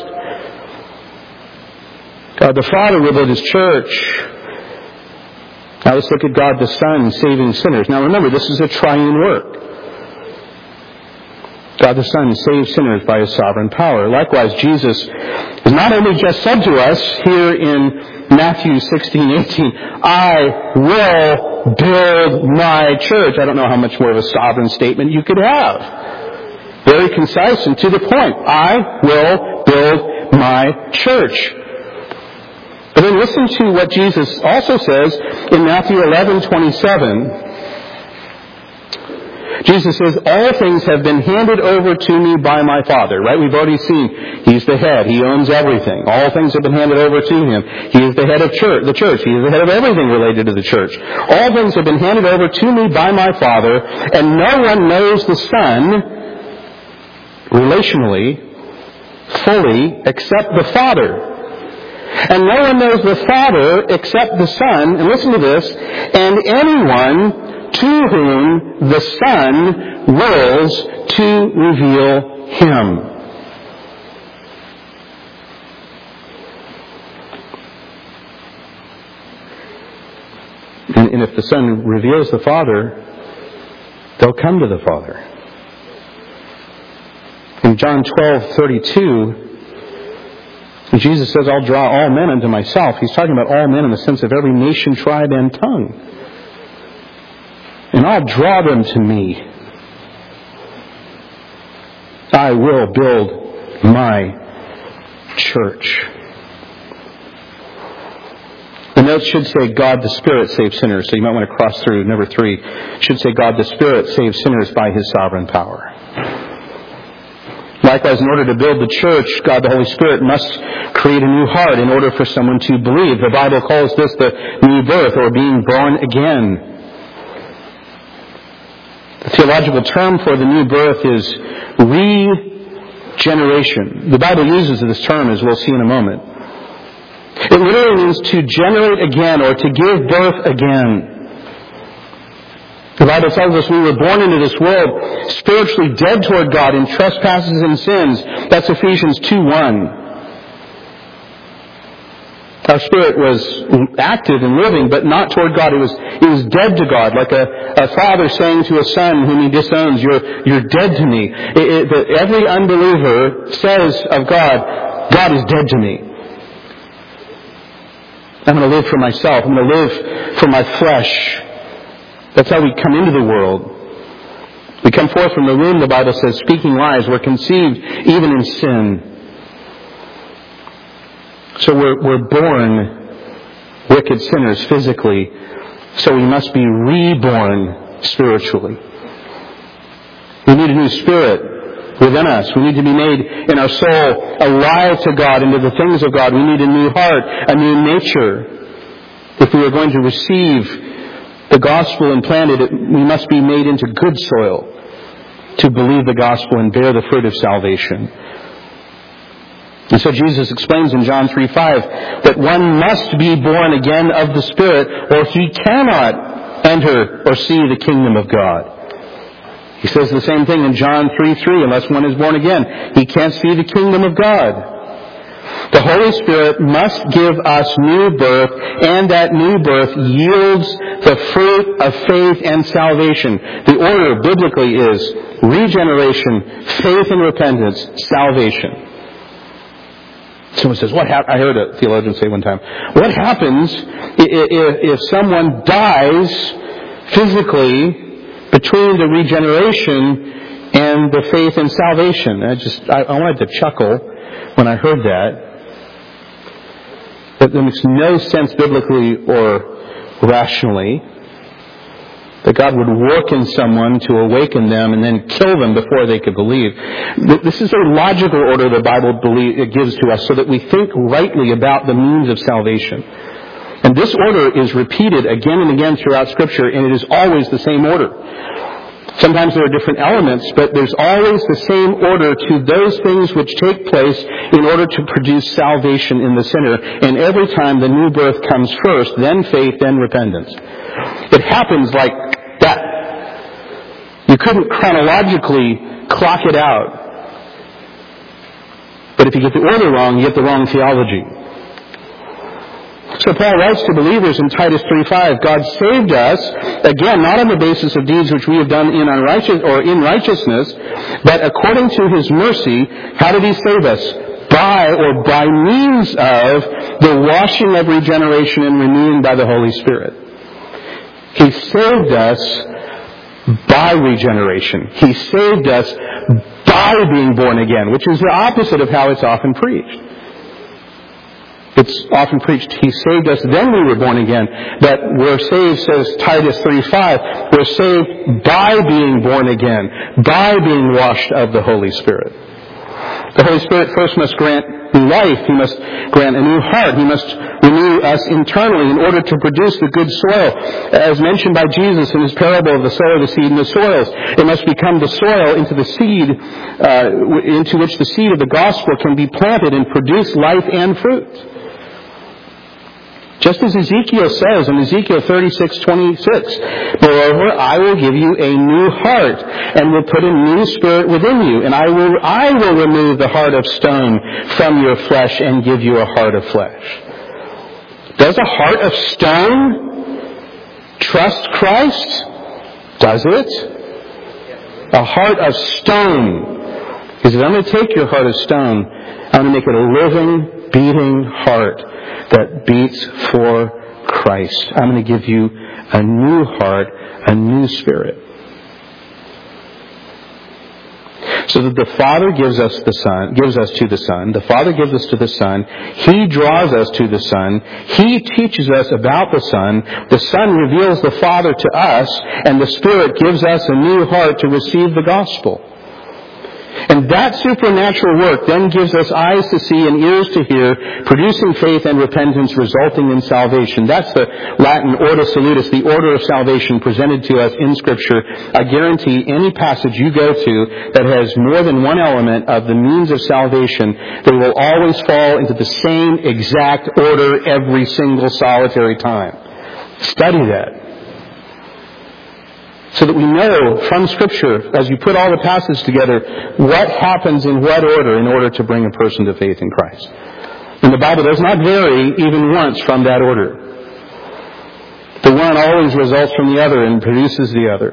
God the Father will build His church. Now let's look at God the Son saving sinners. Now remember, this is a triune work. God the Son saves sinners by His sovereign power. Likewise, Jesus is not only just said to us here in Matthew 16:18, I will build my church. I don't know how much more of a sovereign statement you could have. Very concise and to the point. I will build my church. But then listen to what Jesus also says in Matthew 11:27. Jesus says, all things have been handed over to me by my Father. Right? We've already seen He's the head. He owns everything. All things have been handed over to Him. He is the head of the church. He is the head of everything related to the church. All things have been handed over to me by my Father, and no one knows the Son relationally, fully, except the Father. And no one knows the Father except the Son, and listen to this, and anyone to whom the Son wills to reveal Him. And if the Son reveals the Father, they'll come to the Father. In John 12:32, Jesus says, I'll draw all men unto myself. He's talking about all men in the sense of every nation, tribe, and tongue. And I'll draw them to me. I will build my church. The notes should say God the Spirit saves sinners. So you might want to cross through number 3. It should say God the Spirit saves sinners by His sovereign power. Likewise, in order to build the church, God the Holy Spirit must create a new heart in order for someone to believe. The Bible calls this the new birth, or being born again. The theological term for the new birth is generation. The Bible uses this term, as we'll see in a moment. It literally means to generate again or to give birth again. The Bible tells us we were born into this world spiritually dead toward God in trespasses and sins. That's Ephesians 2:1. Our spirit was active and living, but not toward God. It was dead to God, like a father saying to a son whom he disowns, "You're dead to me." Every unbeliever says of God, "God is dead to me. I'm going to live for myself. I'm going to live for my flesh." That's how we come into the world. We come forth from the womb, the Bible says, speaking lies. We're conceived even in sin. So we're born wicked sinners physically, so we must be reborn spiritually. We need a new spirit within us. We need to be made in our soul alive to God and to the things of God. We need a new heart, a new nature. If we are going to receive the gospel implanted, we must be made into good soil to believe the gospel and bear the fruit of salvation. And so Jesus explains in John 3:5 that one must be born again of the Spirit, or he cannot enter or see the kingdom of God. He says the same thing in John 3:3, unless one is born again, he can't see the kingdom of God. The Holy Spirit must give us new birth, and that new birth yields the fruit of faith and salvation. The order biblically is regeneration, faith and repentance, salvation. Someone says, I heard a theologian say one time, what happens if someone dies physically between the regeneration and the faith and salvation? I wanted to chuckle when I heard that. That makes no sense biblically or rationally. That God would work in someone to awaken them and then kill them before they could believe. This is a logical order the Bible gives to us so that we think rightly about the means of salvation. And this order is repeated again and again throughout Scripture, and it is always the same order. Sometimes there are different elements, but there's always the same order to those things which take place in order to produce salvation in the sinner. And every time the new birth comes first, then faith, then repentance. It happens like that. You couldn't chronologically clock it out. But if you get the order wrong, you get the wrong theology. So Paul writes to believers in Titus 3:5, God saved us, again, not on the basis of deeds which we have done in righteousness, but according to His mercy. How did He save us? By means of the washing of regeneration and renewing by the Holy Spirit. He saved us by regeneration. He saved us by being born again, which is the opposite of how it's often preached. It's often preached, He saved us, then we were born again. But we're saved, says Titus 3:5, we're saved by being born again, by being washed of the Holy Spirit. The Holy Spirit first must grant life. He must grant a new heart. He must renew us internally in order to produce the good soil. As mentioned by Jesus in His parable of the sower, the seed, and the soils. It must become the soil into the seed, into which the seed of the gospel can be planted and produce life and fruit. Just as Ezekiel says in Ezekiel 36:26, moreover, I will give you a new heart, and will put a new spirit within you, and I will remove the heart of stone from your flesh and give you a heart of flesh. Does a heart of stone trust Christ? Does it? A heart of stone. He says, I'm going to take your heart of stone, I'm going to make it a living, beating heart that beats for Christ. I'm going to give you a new heart, a new spirit. So that the Father gives us to the Son. The Father gives us to the Son. He draws us to the Son. He teaches us about the Son. The Son reveals the Father to us, and the Spirit gives us a new heart to receive the gospel. And that supernatural work then gives us eyes to see and ears to hear, producing faith and repentance, resulting in salvation. That's the Latin ordo salutis, the order of salvation presented to us in Scripture. I guarantee any passage you go to that has more than one element of the means of salvation, they will always fall into the same exact order every single solitary time. Study that. So that we know from Scripture, as you put all the passages together, what happens in what order in order to bring a person to faith in Christ. And the Bible does not vary even once from that order. The one always results from the other and produces the other.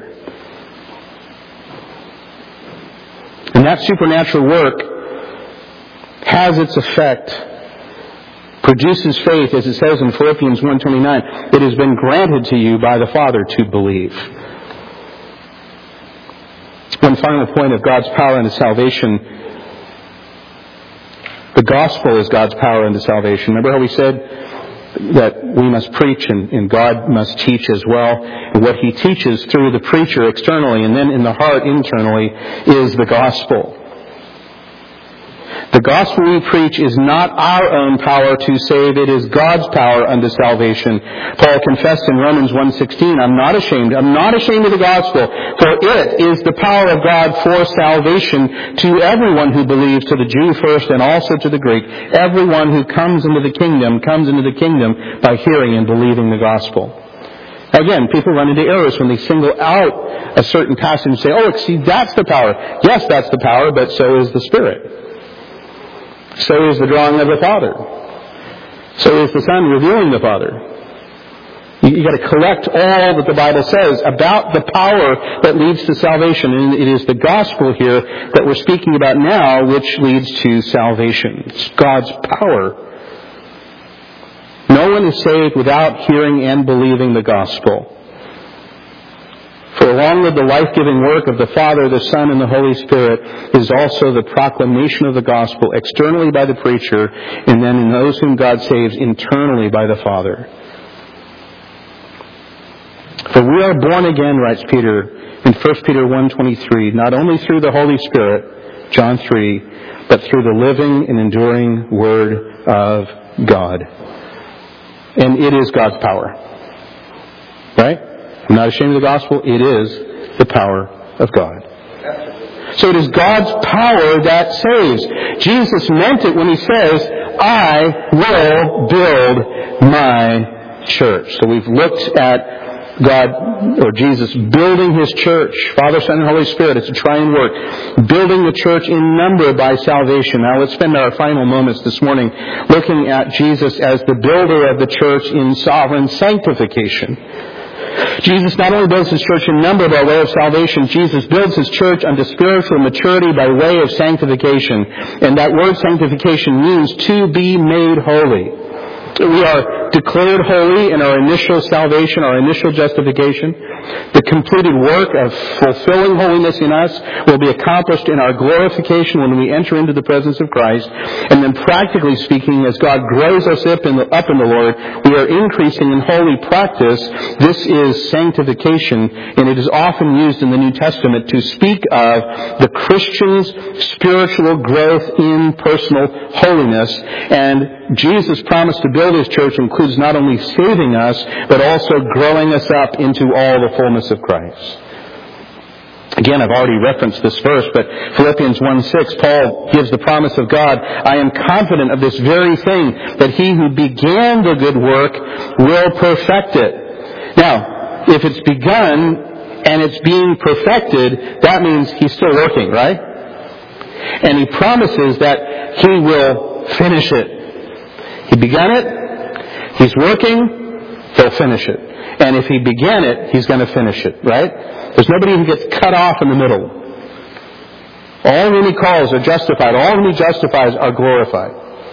And that supernatural work has its effect, produces faith, as it says in Philippians 1:29. It has been granted to you by the Father to believe. One final point of God's power unto salvation. The gospel is God's power unto salvation. Remember how we said that we must preach and God must teach as well. And what He teaches through the preacher externally and then in the heart internally is the gospel. The gospel we preach is not our own power to save. It is God's power unto salvation. Paul confessed in Romans 1:16, I'm not ashamed of the gospel, for it is the power of God for salvation to everyone who believes, to the Jew first and also to the Greek. Everyone who comes into the kingdom by hearing and believing the gospel. Again, people run into errors when they single out a certain passage and say, see, that's the power. Yes, that's the power, but so is the Spirit. So is the drawing of the Father. So is the Son revealing the Father. You've got to collect all that the Bible says about the power that leads to salvation. And it is the gospel here that we're speaking about now which leads to salvation. It's God's power. No one is saved without hearing and believing the gospel. For along with the life-giving work of the Father, the Son, and the Holy Spirit is also the proclamation of the gospel externally by the preacher, and then in those whom God saves internally by the Father. For we are born again, writes Peter in 1 Peter 1:23, not only through the Holy Spirit, John 3, but through the living and enduring Word of God. And it is God's power. Right? I'm not ashamed of the gospel. It is the power of God. So it is God's power that saves. Jesus meant it when He says, I will build my church. So we've looked at God, or Jesus, building His church. Father, Son, and Holy Spirit. It's a triune work. Building the church in number by salvation. Now let's spend our final moments this morning looking at Jesus as the builder of the church in sovereign sanctification. Jesus not only builds His church in number by way of salvation, Jesus builds His church unto spiritual maturity by way of sanctification. And that word sanctification means to be made holy. We are declared holy in our initial salvation, our initial justification. The completed work of fulfilling holiness in us will be accomplished in our glorification when we enter into the presence of Christ. And then practically speaking, as God grows us up in the Lord, we are increasing in holy practice. This is sanctification, and it is often used in the New Testament to speak of the Christian's spiritual growth in personal holiness. And Jesus' promise to build His church includes not only saving us, but also growing us up into all the fullness of Christ. Again, I've already referenced this verse, but Philippians 1:6, Paul gives the promise of God, I am confident of this very thing, that He who began the good work will perfect it. Now, if it's begun and it's being perfected, that means He's still working, right? And He promises that He will finish it. He began it, He's working, He'll finish it. And if He began it, He's going to finish it, right? There's nobody who gets cut off in the middle. All whom He calls are justified. All whom He justifies are glorified.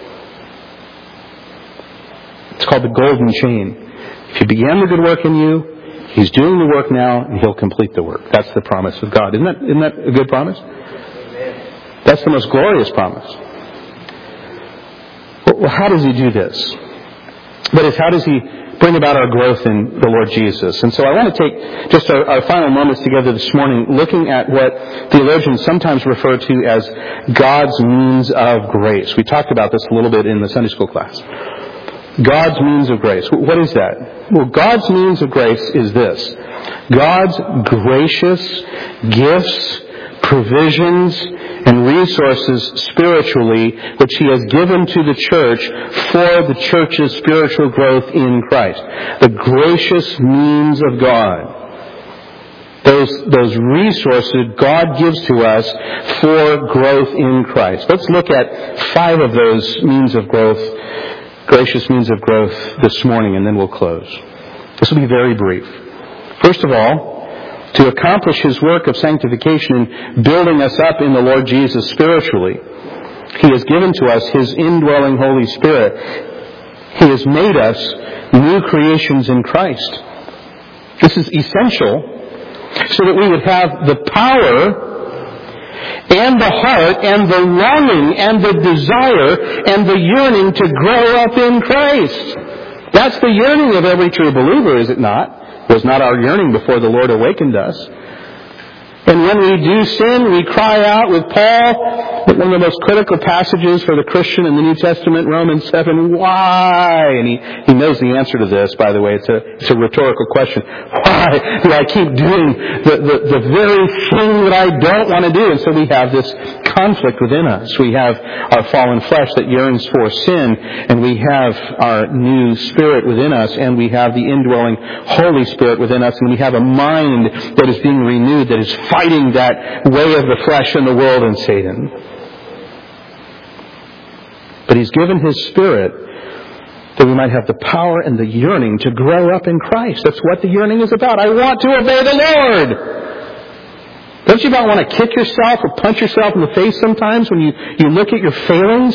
It's called the golden chain. If He began the good work in you, He's doing the work now, and He'll complete the work. That's the promise of God. Isn't that a good promise? That's the most glorious promise. Well, how does He do this? That is, how does He bring about our growth in the Lord Jesus. And so I want to take just our final moments together this morning looking at what theologians sometimes refer to as God's means of grace. We talked about this a little bit in the Sunday school class. God's means of grace. What is that? Well, God's means of grace is this. God's gracious gifts, provisions, and resources spiritually, which He has given to the church for the church's spiritual growth in Christ. The gracious means of God. Those resources God gives to us for growth in Christ. Let's look at 5 of those means of growth, gracious means of growth this morning, and then we'll close. This will be very brief. First of all, to accomplish His work of sanctification in building us up in the Lord Jesus spiritually, He has given to us His indwelling Holy Spirit. He has made us new creations in Christ. This is essential so that we would have the power and the heart and the longing and the desire and the yearning to grow up in Christ. That's the yearning of every true believer, is it not? It was not our yearning before the Lord awakened us. And when we do sin, we cry out with Paul, one of the most critical passages for the Christian in the New Testament, Romans 7, why? And he knows the answer to this, by the way. It's a rhetorical question. Why do I keep doing the very thing that I don't want to do? And so we have this conflict within us. We have our fallen flesh that yearns for sin, and we have our new spirit within us, and we have the indwelling Holy Spirit within us, and we have a mind that is being renewed, that is fighting that way of the flesh and the world and Satan. But He's given His Spirit that we might have the power and the yearning to grow up in Christ. That's what the yearning is about. I want to obey the Lord. Don't you about want to kick yourself or punch yourself in the face sometimes when you look at your failings?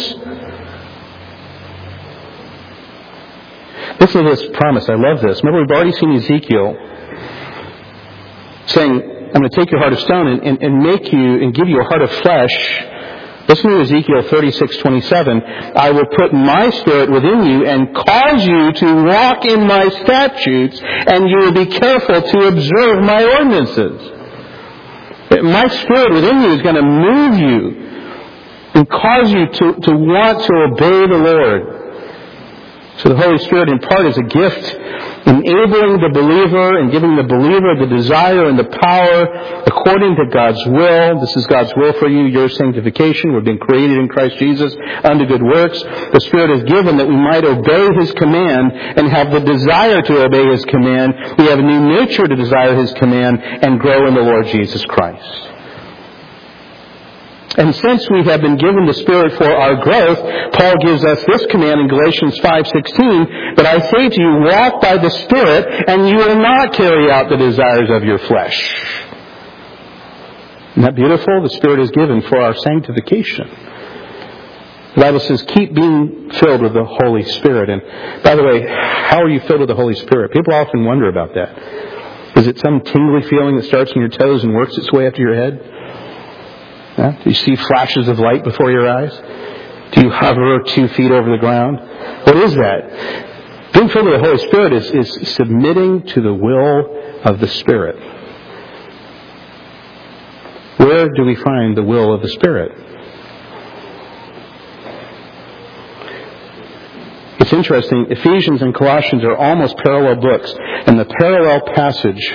Listen to this promise. I love this. Remember, we've already seen Ezekiel saying, I'm going to take your heart of stone and make you and give you a heart of flesh. Listen to Ezekiel 36:27. I will put my spirit within you and cause you to walk in my statutes, and you will be careful to observe my ordinances. My spirit within you is going to move you and cause you to want to obey the Lord. So the Holy Spirit in part is a gift, enabling the believer and giving the believer the desire and the power according to God's will. This is God's will for you, your sanctification. We've been created in Christ Jesus unto good works. The Spirit is given that we might obey His command and have the desire to obey His command. We have a new nature to desire His command and grow in the Lord Jesus Christ. And since we have been given the Spirit for our growth, Paul gives us this command in Galatians 5:16, but I say to you, walk by the Spirit, and you will not carry out the desires of your flesh. Isn't that beautiful? The Spirit is given for our sanctification. The Bible says, keep being filled with the Holy Spirit. And by the way, how are you filled with the Holy Spirit? People often wonder about that. Is it some tingly feeling that starts in your toes and works its way up to your head? Do you see flashes of light before your eyes? Do you hover 2 feet over the ground? What is that? Being filled with the Holy Spirit is submitting to the will of the Spirit. Where do we find the will of the Spirit? It's interesting. Ephesians and Colossians are almost parallel books. And the parallel passage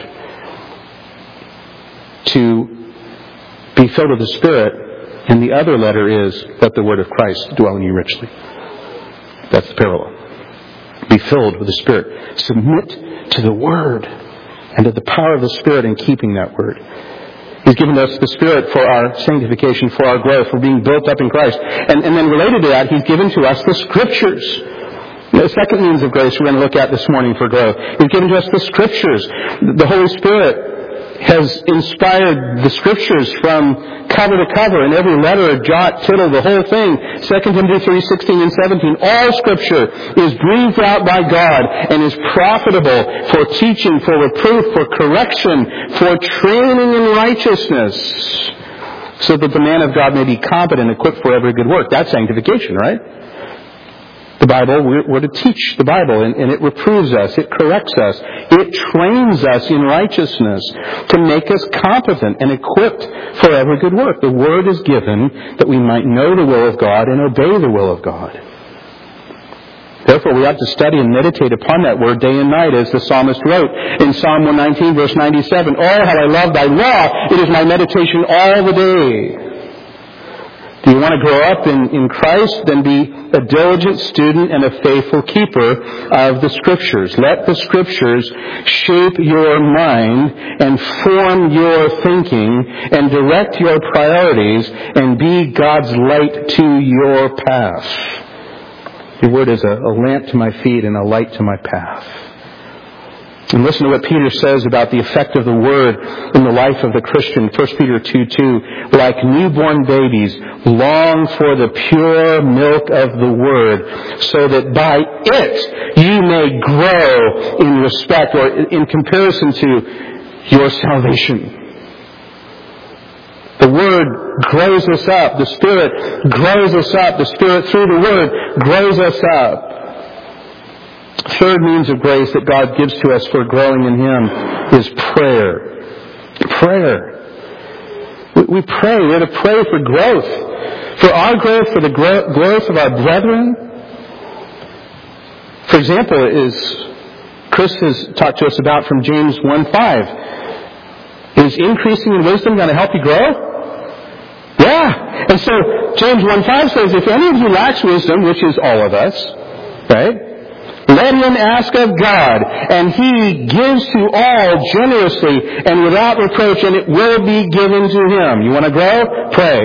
to be filled with the Spirit, and the other letter is, let the word of Christ dwell in you richly. That's the parallel. Be filled with the Spirit. Submit to the Word and to the power of the Spirit in keeping that Word. He's given us the Spirit for our sanctification, for our growth, for being built up in Christ. And then related to that, He's given to us the Scriptures. The second means of grace we're going to look at this morning for growth. He's given to us the Scriptures. The Holy Spirit has inspired the Scriptures from cover to cover, and every letter, jot, tittle, the whole thing. 2 Timothy 3:16 and 17. All Scripture is breathed out by God and is profitable for teaching, for reproof, for correction, for training in righteousness, so that the man of God may be competent and equipped for every good work. That's sanctification, right? The Bible, we're to teach the Bible, and it reproves us, it corrects us, it trains us in righteousness to make us competent and equipped for every good work. The Word is given that we might know the will of God and obey the will of God. Therefore, we ought to study and meditate upon that Word day and night, as the psalmist wrote in Psalm 119, verse 97, "Oh, how I love thy law! It is my meditation all the day." Do you want to grow up in Christ? Then be a diligent student and a faithful keeper of the Scriptures. Let the Scriptures shape your mind and form your thinking and direct your priorities and be God's light to your path. Your Word is a lamp to my feet and a light to my path. And listen to what Peter says about the effect of the Word in the life of the Christian. 1 Peter 2:2, "Like newborn babies, long for the pure milk of the Word, so that by it you may grow in respect," or in comparison to your salvation. The Word grows us up. The Spirit grows us up. The Spirit through the Word grows us up. Third means of grace that God gives to us for growing in Him is prayer. Prayer. We pray. We're to pray for growth. For our growth, for the growth of our brethren. For example, is Chris has talked to us about from James 1:5. Is increasing in wisdom going to help you grow? Yeah. And so James 1:5 says, "If any of you lacks wisdom," which is all of us, right? "Let him ask of God, and He gives to all generously and without reproach, and it will be given to him." You want to grow? Pray.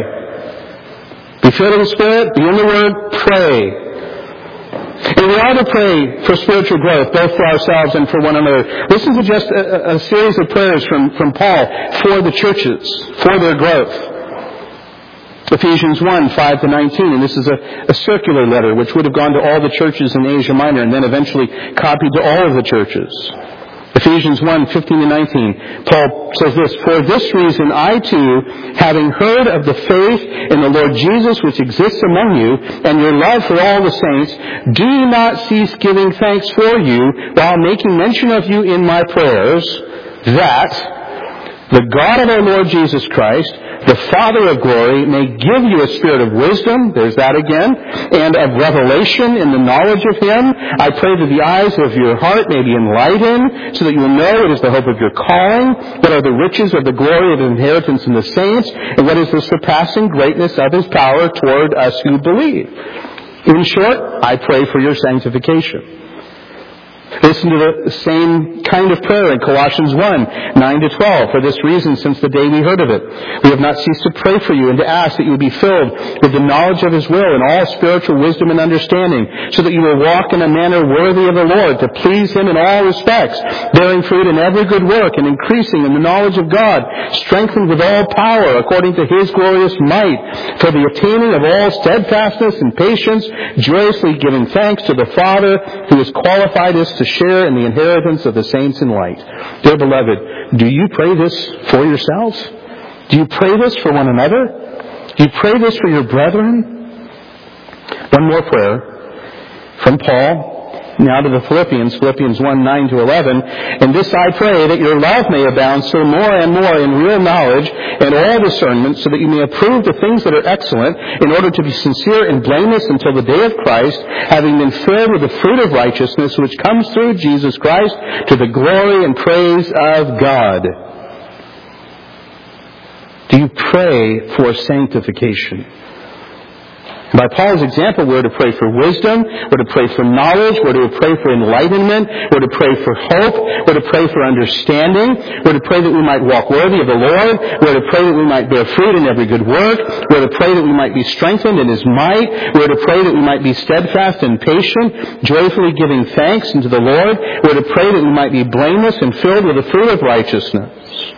Be filled with the Spirit, be in the Word, pray. And we ought to pray for spiritual growth, both for ourselves and for one another. Listen to just a series of prayers from Paul for the churches, for their growth. Ephesians 1:5-19, and this is a circular letter which would have gone to all the churches in Asia Minor and then eventually copied to all of the churches. Ephesians 1:15-19, Paul says this, "For this reason I too, having heard of the faith in the Lord Jesus which exists among you, and your love for all the saints, do not cease giving thanks for you, while making mention of you in my prayers, that the God of our Lord Jesus Christ, the Father of glory, may give you a spirit of wisdom," there's that again, "and of revelation in the knowledge of Him. I pray that the eyes of your heart may be enlightened, so that you will know what is the hope of your calling, what are the riches of the glory of inheritance in the saints, and what is the surpassing greatness of His power toward us who believe." In short, I pray for your sanctification. Listen to the same kind of prayer in Colossians 1:9-12. "For this reason, since the day we heard of it, we have not ceased to pray for you and to ask that you will be filled with the knowledge of His will and all spiritual wisdom and understanding, so that you will walk in a manner worthy of the Lord, to please Him in all respects, bearing fruit in every good work and increasing in the knowledge of God, strengthened with all power according to His glorious might, for the attaining of all steadfastness and patience, joyously giving thanks to the Father who has qualified us to share in the inheritance of the saints in light." Dear beloved, do you pray this for yourselves? Do you pray this for one another? Do you pray this for your brethren? One more prayer from Paul. Now to the Philippians 1:9-11. "And this I pray, that your love may abound still more and more in real knowledge and all discernment, so that you may approve the things that are excellent, in order to be sincere and blameless until the day of Christ, having been filled with the fruit of righteousness, which comes through Jesus Christ, to the glory and praise of God." Do you pray for sanctification? By Paul's example, we're to pray for wisdom, we're to pray for knowledge, we're to pray for enlightenment, we're to pray for hope, we're to pray for understanding, we're to pray that we might walk worthy of the Lord, we're to pray that we might bear fruit in every good work, we're to pray that we might be strengthened in His might, we're to pray that we might be steadfast and patient, joyfully giving thanks unto the Lord, we're to pray that we might be blameless and filled with the fruit of righteousness.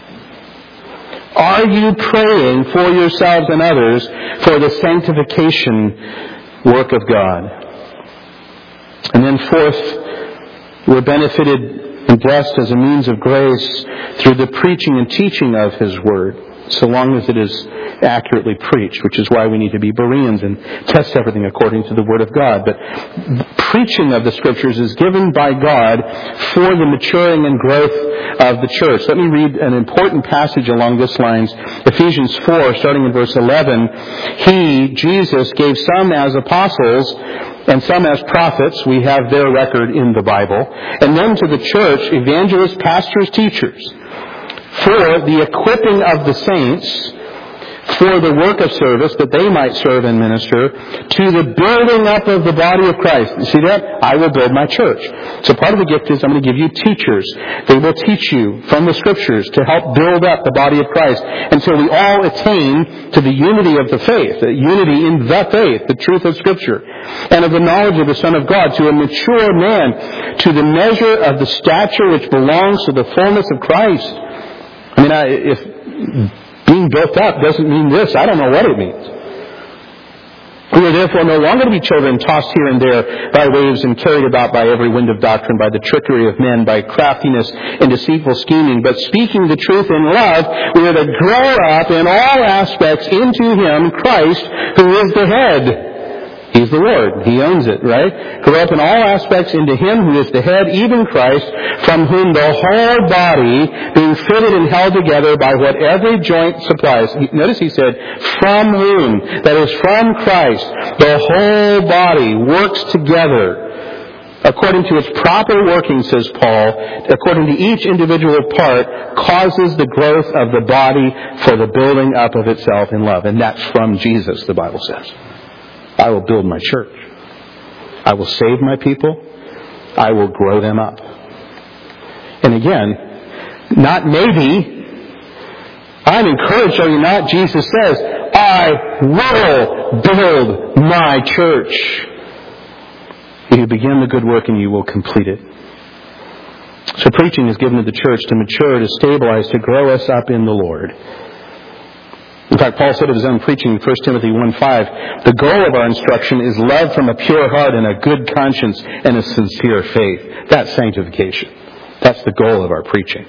Are you praying for yourselves and others for the sanctification work of God? And then fourth, we're benefited and blessed as a means of grace through the preaching and teaching of His Word, so long as it is accurately preached, which is why we need to be Bereans and test everything according to the Word of God. But preaching of the Scriptures is given by God for the maturing and growth of the church. Let me read an important passage along this lines. Ephesians 4, starting in verse 11. He, Jesus, gave some as apostles and some as prophets. We have their record in the Bible. And then to the church, evangelists, pastors, teachers, for the equipping of the saints, for the work of service, that they might serve and minister, to the building up of the body of Christ. You see that? I will build my church. So part of the gift is I'm going to give you teachers. They will teach you from the Scriptures to help build up the body of Christ until we all attain to the unity of the faith, the unity in the faith, the truth of Scripture, and of the knowledge of the Son of God, to a mature man, to the measure of the stature which belongs to the fullness of Christ. I mean, if being built up doesn't mean this, I don't know what it means. We are therefore no longer to be children tossed here and there by waves and carried about by every wind of doctrine, by the trickery of men, by craftiness and deceitful scheming. But speaking the truth in love, we are to grow up in all aspects into Him, Christ, who is the head. He's the Lord. He owns it, right? Grow up in all aspects into Him who is the head, even Christ, from whom the whole body, being fitted and held together by what every joint supplies. Notice he said, from whom? That is, from Christ. The whole body works together according to its proper working, says Paul, according to each individual part, causes the growth of the body for the building up of itself in love. And that's from Jesus, the Bible says. I will build my church. I will save my people. I will grow them up. And again, not maybe. I'm encouraged, are you not? Jesus says, I will build my church. You begin the good work and you will complete it. So preaching is given to the church to mature, to stabilize, to grow us up in the Lord. In fact, Paul said of his own preaching in 1 Timothy 1:5, the goal of our instruction is love from a pure heart and a good conscience and a sincere faith. That's sanctification. That's the goal of our preaching.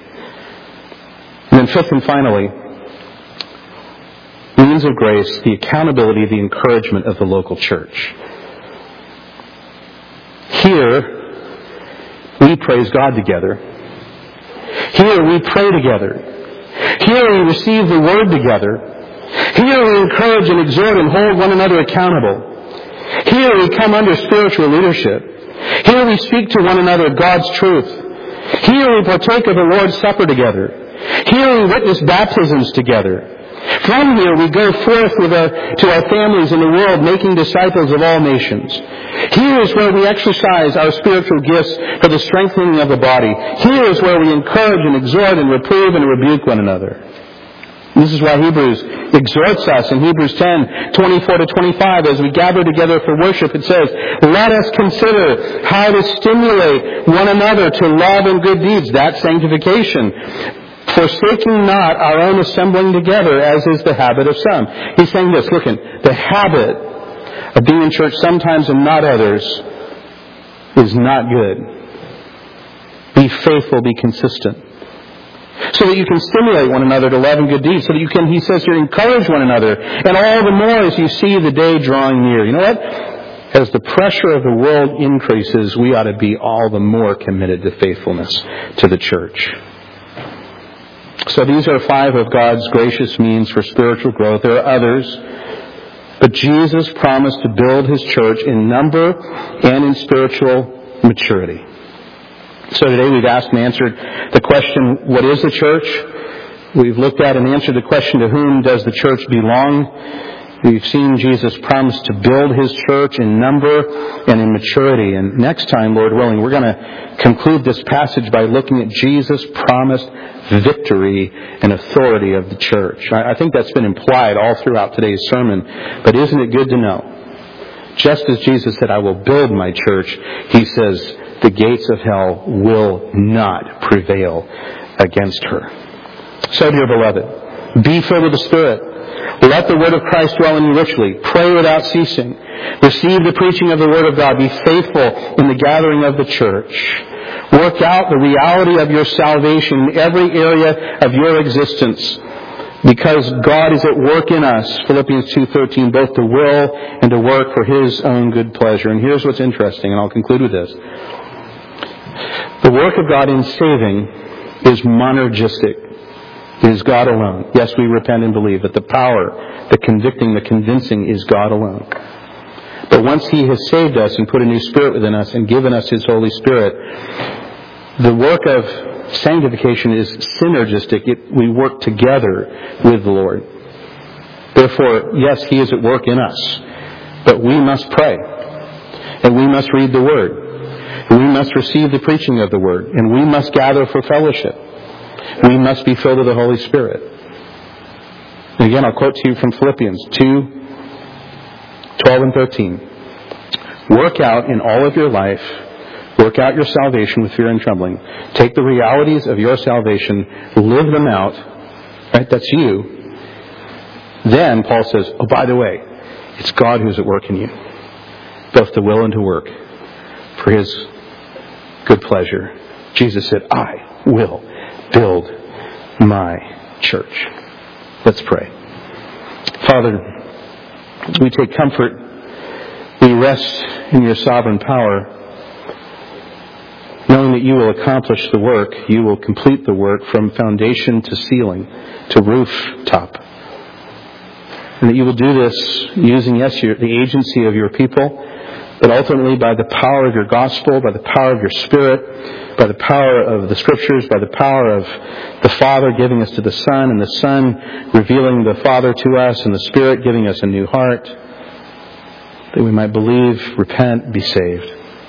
And then fifth and finally, means of grace, the accountability, the encouragement of the local church. Here, we praise God together. Here, we pray together. Here, we receive the Word together. Here we encourage and exhort and hold one another accountable. Here we come under spiritual leadership. Here we speak to one another God's truth. Here we partake of the Lord's Supper together. Here we witness baptisms together. From here we go forth to our families in the world, making disciples of all nations. Here is where we exercise our spiritual gifts for the strengthening of the body. Here is where we encourage and exhort and reprove and rebuke one another. This is why Hebrews exhorts us in Hebrews 10:24-25, as we gather together for worship. It says, let us consider how to stimulate one another to love and good deeds. That's sanctification. Forsaking not our own assembling together, as is the habit of some. He's saying this, look, the habit of being in church sometimes and not others is not good. Be faithful, be consistent. So that you can stimulate one another to love and good deeds. So that you can, he says here, encourage one another. And all the more as you see the day drawing near. You know what? As the pressure of the world increases, we ought to be all the more committed to faithfulness to the church. So these are 5 of God's gracious means for spiritual growth. There are others. But Jesus promised to build His church in number and in spiritual maturity. So today we've asked and answered the question, what is the church? We've looked at and answered the question, to whom does the church belong? We've seen Jesus promise to build His church in number and in maturity. And next time, Lord willing, we're going to conclude this passage by looking at Jesus' promised victory and authority of the church. I think that's been implied all throughout today's sermon. But isn't it good to know? Just as Jesus said, I will build my church, He says, the gates of hell will not prevail against her. So, dear beloved, be filled with the Spirit. Let the word of Christ dwell in you richly. Pray without ceasing. Receive the preaching of the Word of God. Be faithful in the gathering of the church. Work out the reality of your salvation in every area of your existence. Because God is at work in us, Philippians 2:13, both to will and to work for His own good pleasure. And here's what's interesting, and I'll conclude with this. The work of God in saving is monergistic. It is God alone. Yes, we repent and believe, but the power, the convicting, the convincing is God alone. But once He has saved us and put a new spirit within us and given us His Holy Spirit, the work of sanctification is synergistic. We work together with the Lord. Therefore, yes, He is at work in us. But we must pray. And we must read the Word. And we must receive the preaching of the Word. And we must gather for fellowship. We must be filled with the Holy Spirit. And again, I'll quote to you from Philippians 2:12 and 13. Work out in all of your life, work out your salvation with fear and trembling. Take the realities of your salvation, live them out. Right? That's you. Then, Paul says, oh, by the way, it's God who's at work in you, both to will and to work for His good pleasure. Jesus said, I will build my church. Let's pray. Father, we take comfort. We rest in your sovereign power, knowing that you will accomplish the work. You will complete the work from foundation to ceiling to rooftop. And that you will do this using, yes, the agency of your people, but ultimately by the power of your gospel, by the power of your Spirit, by the power of the Scriptures, by the power of the Father giving us to the Son, and the Son revealing the Father to us, and the Spirit giving us a new heart, that we might believe, repent, be saved.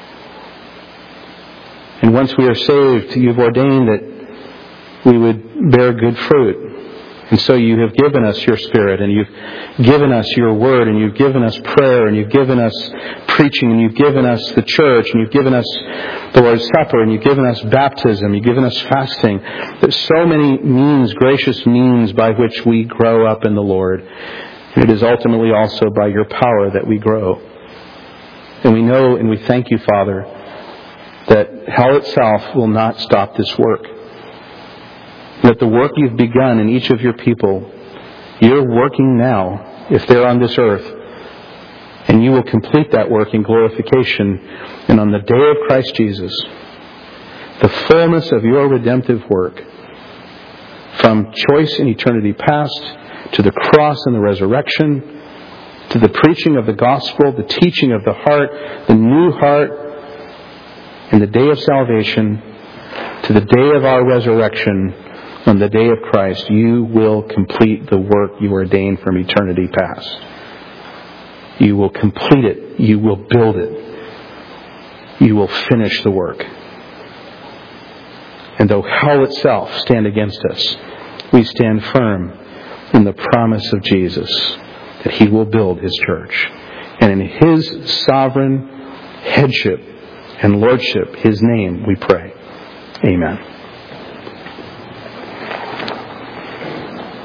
And once we are saved, you've ordained that we would bear good fruit. And so you have given us your Spirit, and you've given us your Word, and you've given us prayer, and you've given us preaching, and you've given us the church, and you've given us the Lord's Supper, and you've given us baptism, you've given us fasting. There's so many means, gracious means by which we grow up in the Lord. And it is ultimately also by your power that we grow. And we know and we thank you, Father, that hell itself will not stop this work. That the work you've begun in each of your people, you're working now, if they're on this earth. And you will complete that work in glorification. And on the day of Christ Jesus, the fullness of your redemptive work, from choice in eternity past, to the cross and the resurrection, to the preaching of the gospel, the teaching of the heart, the new heart, and the day of salvation, to the day of our resurrection, on the day of Christ, you will complete the work you ordained from eternity past. You will complete it. You will build it. You will finish the work. And though hell itself stand against us, we stand firm in the promise of Jesus that He will build His church. And in His sovereign headship and lordship, His name, we pray. Amen.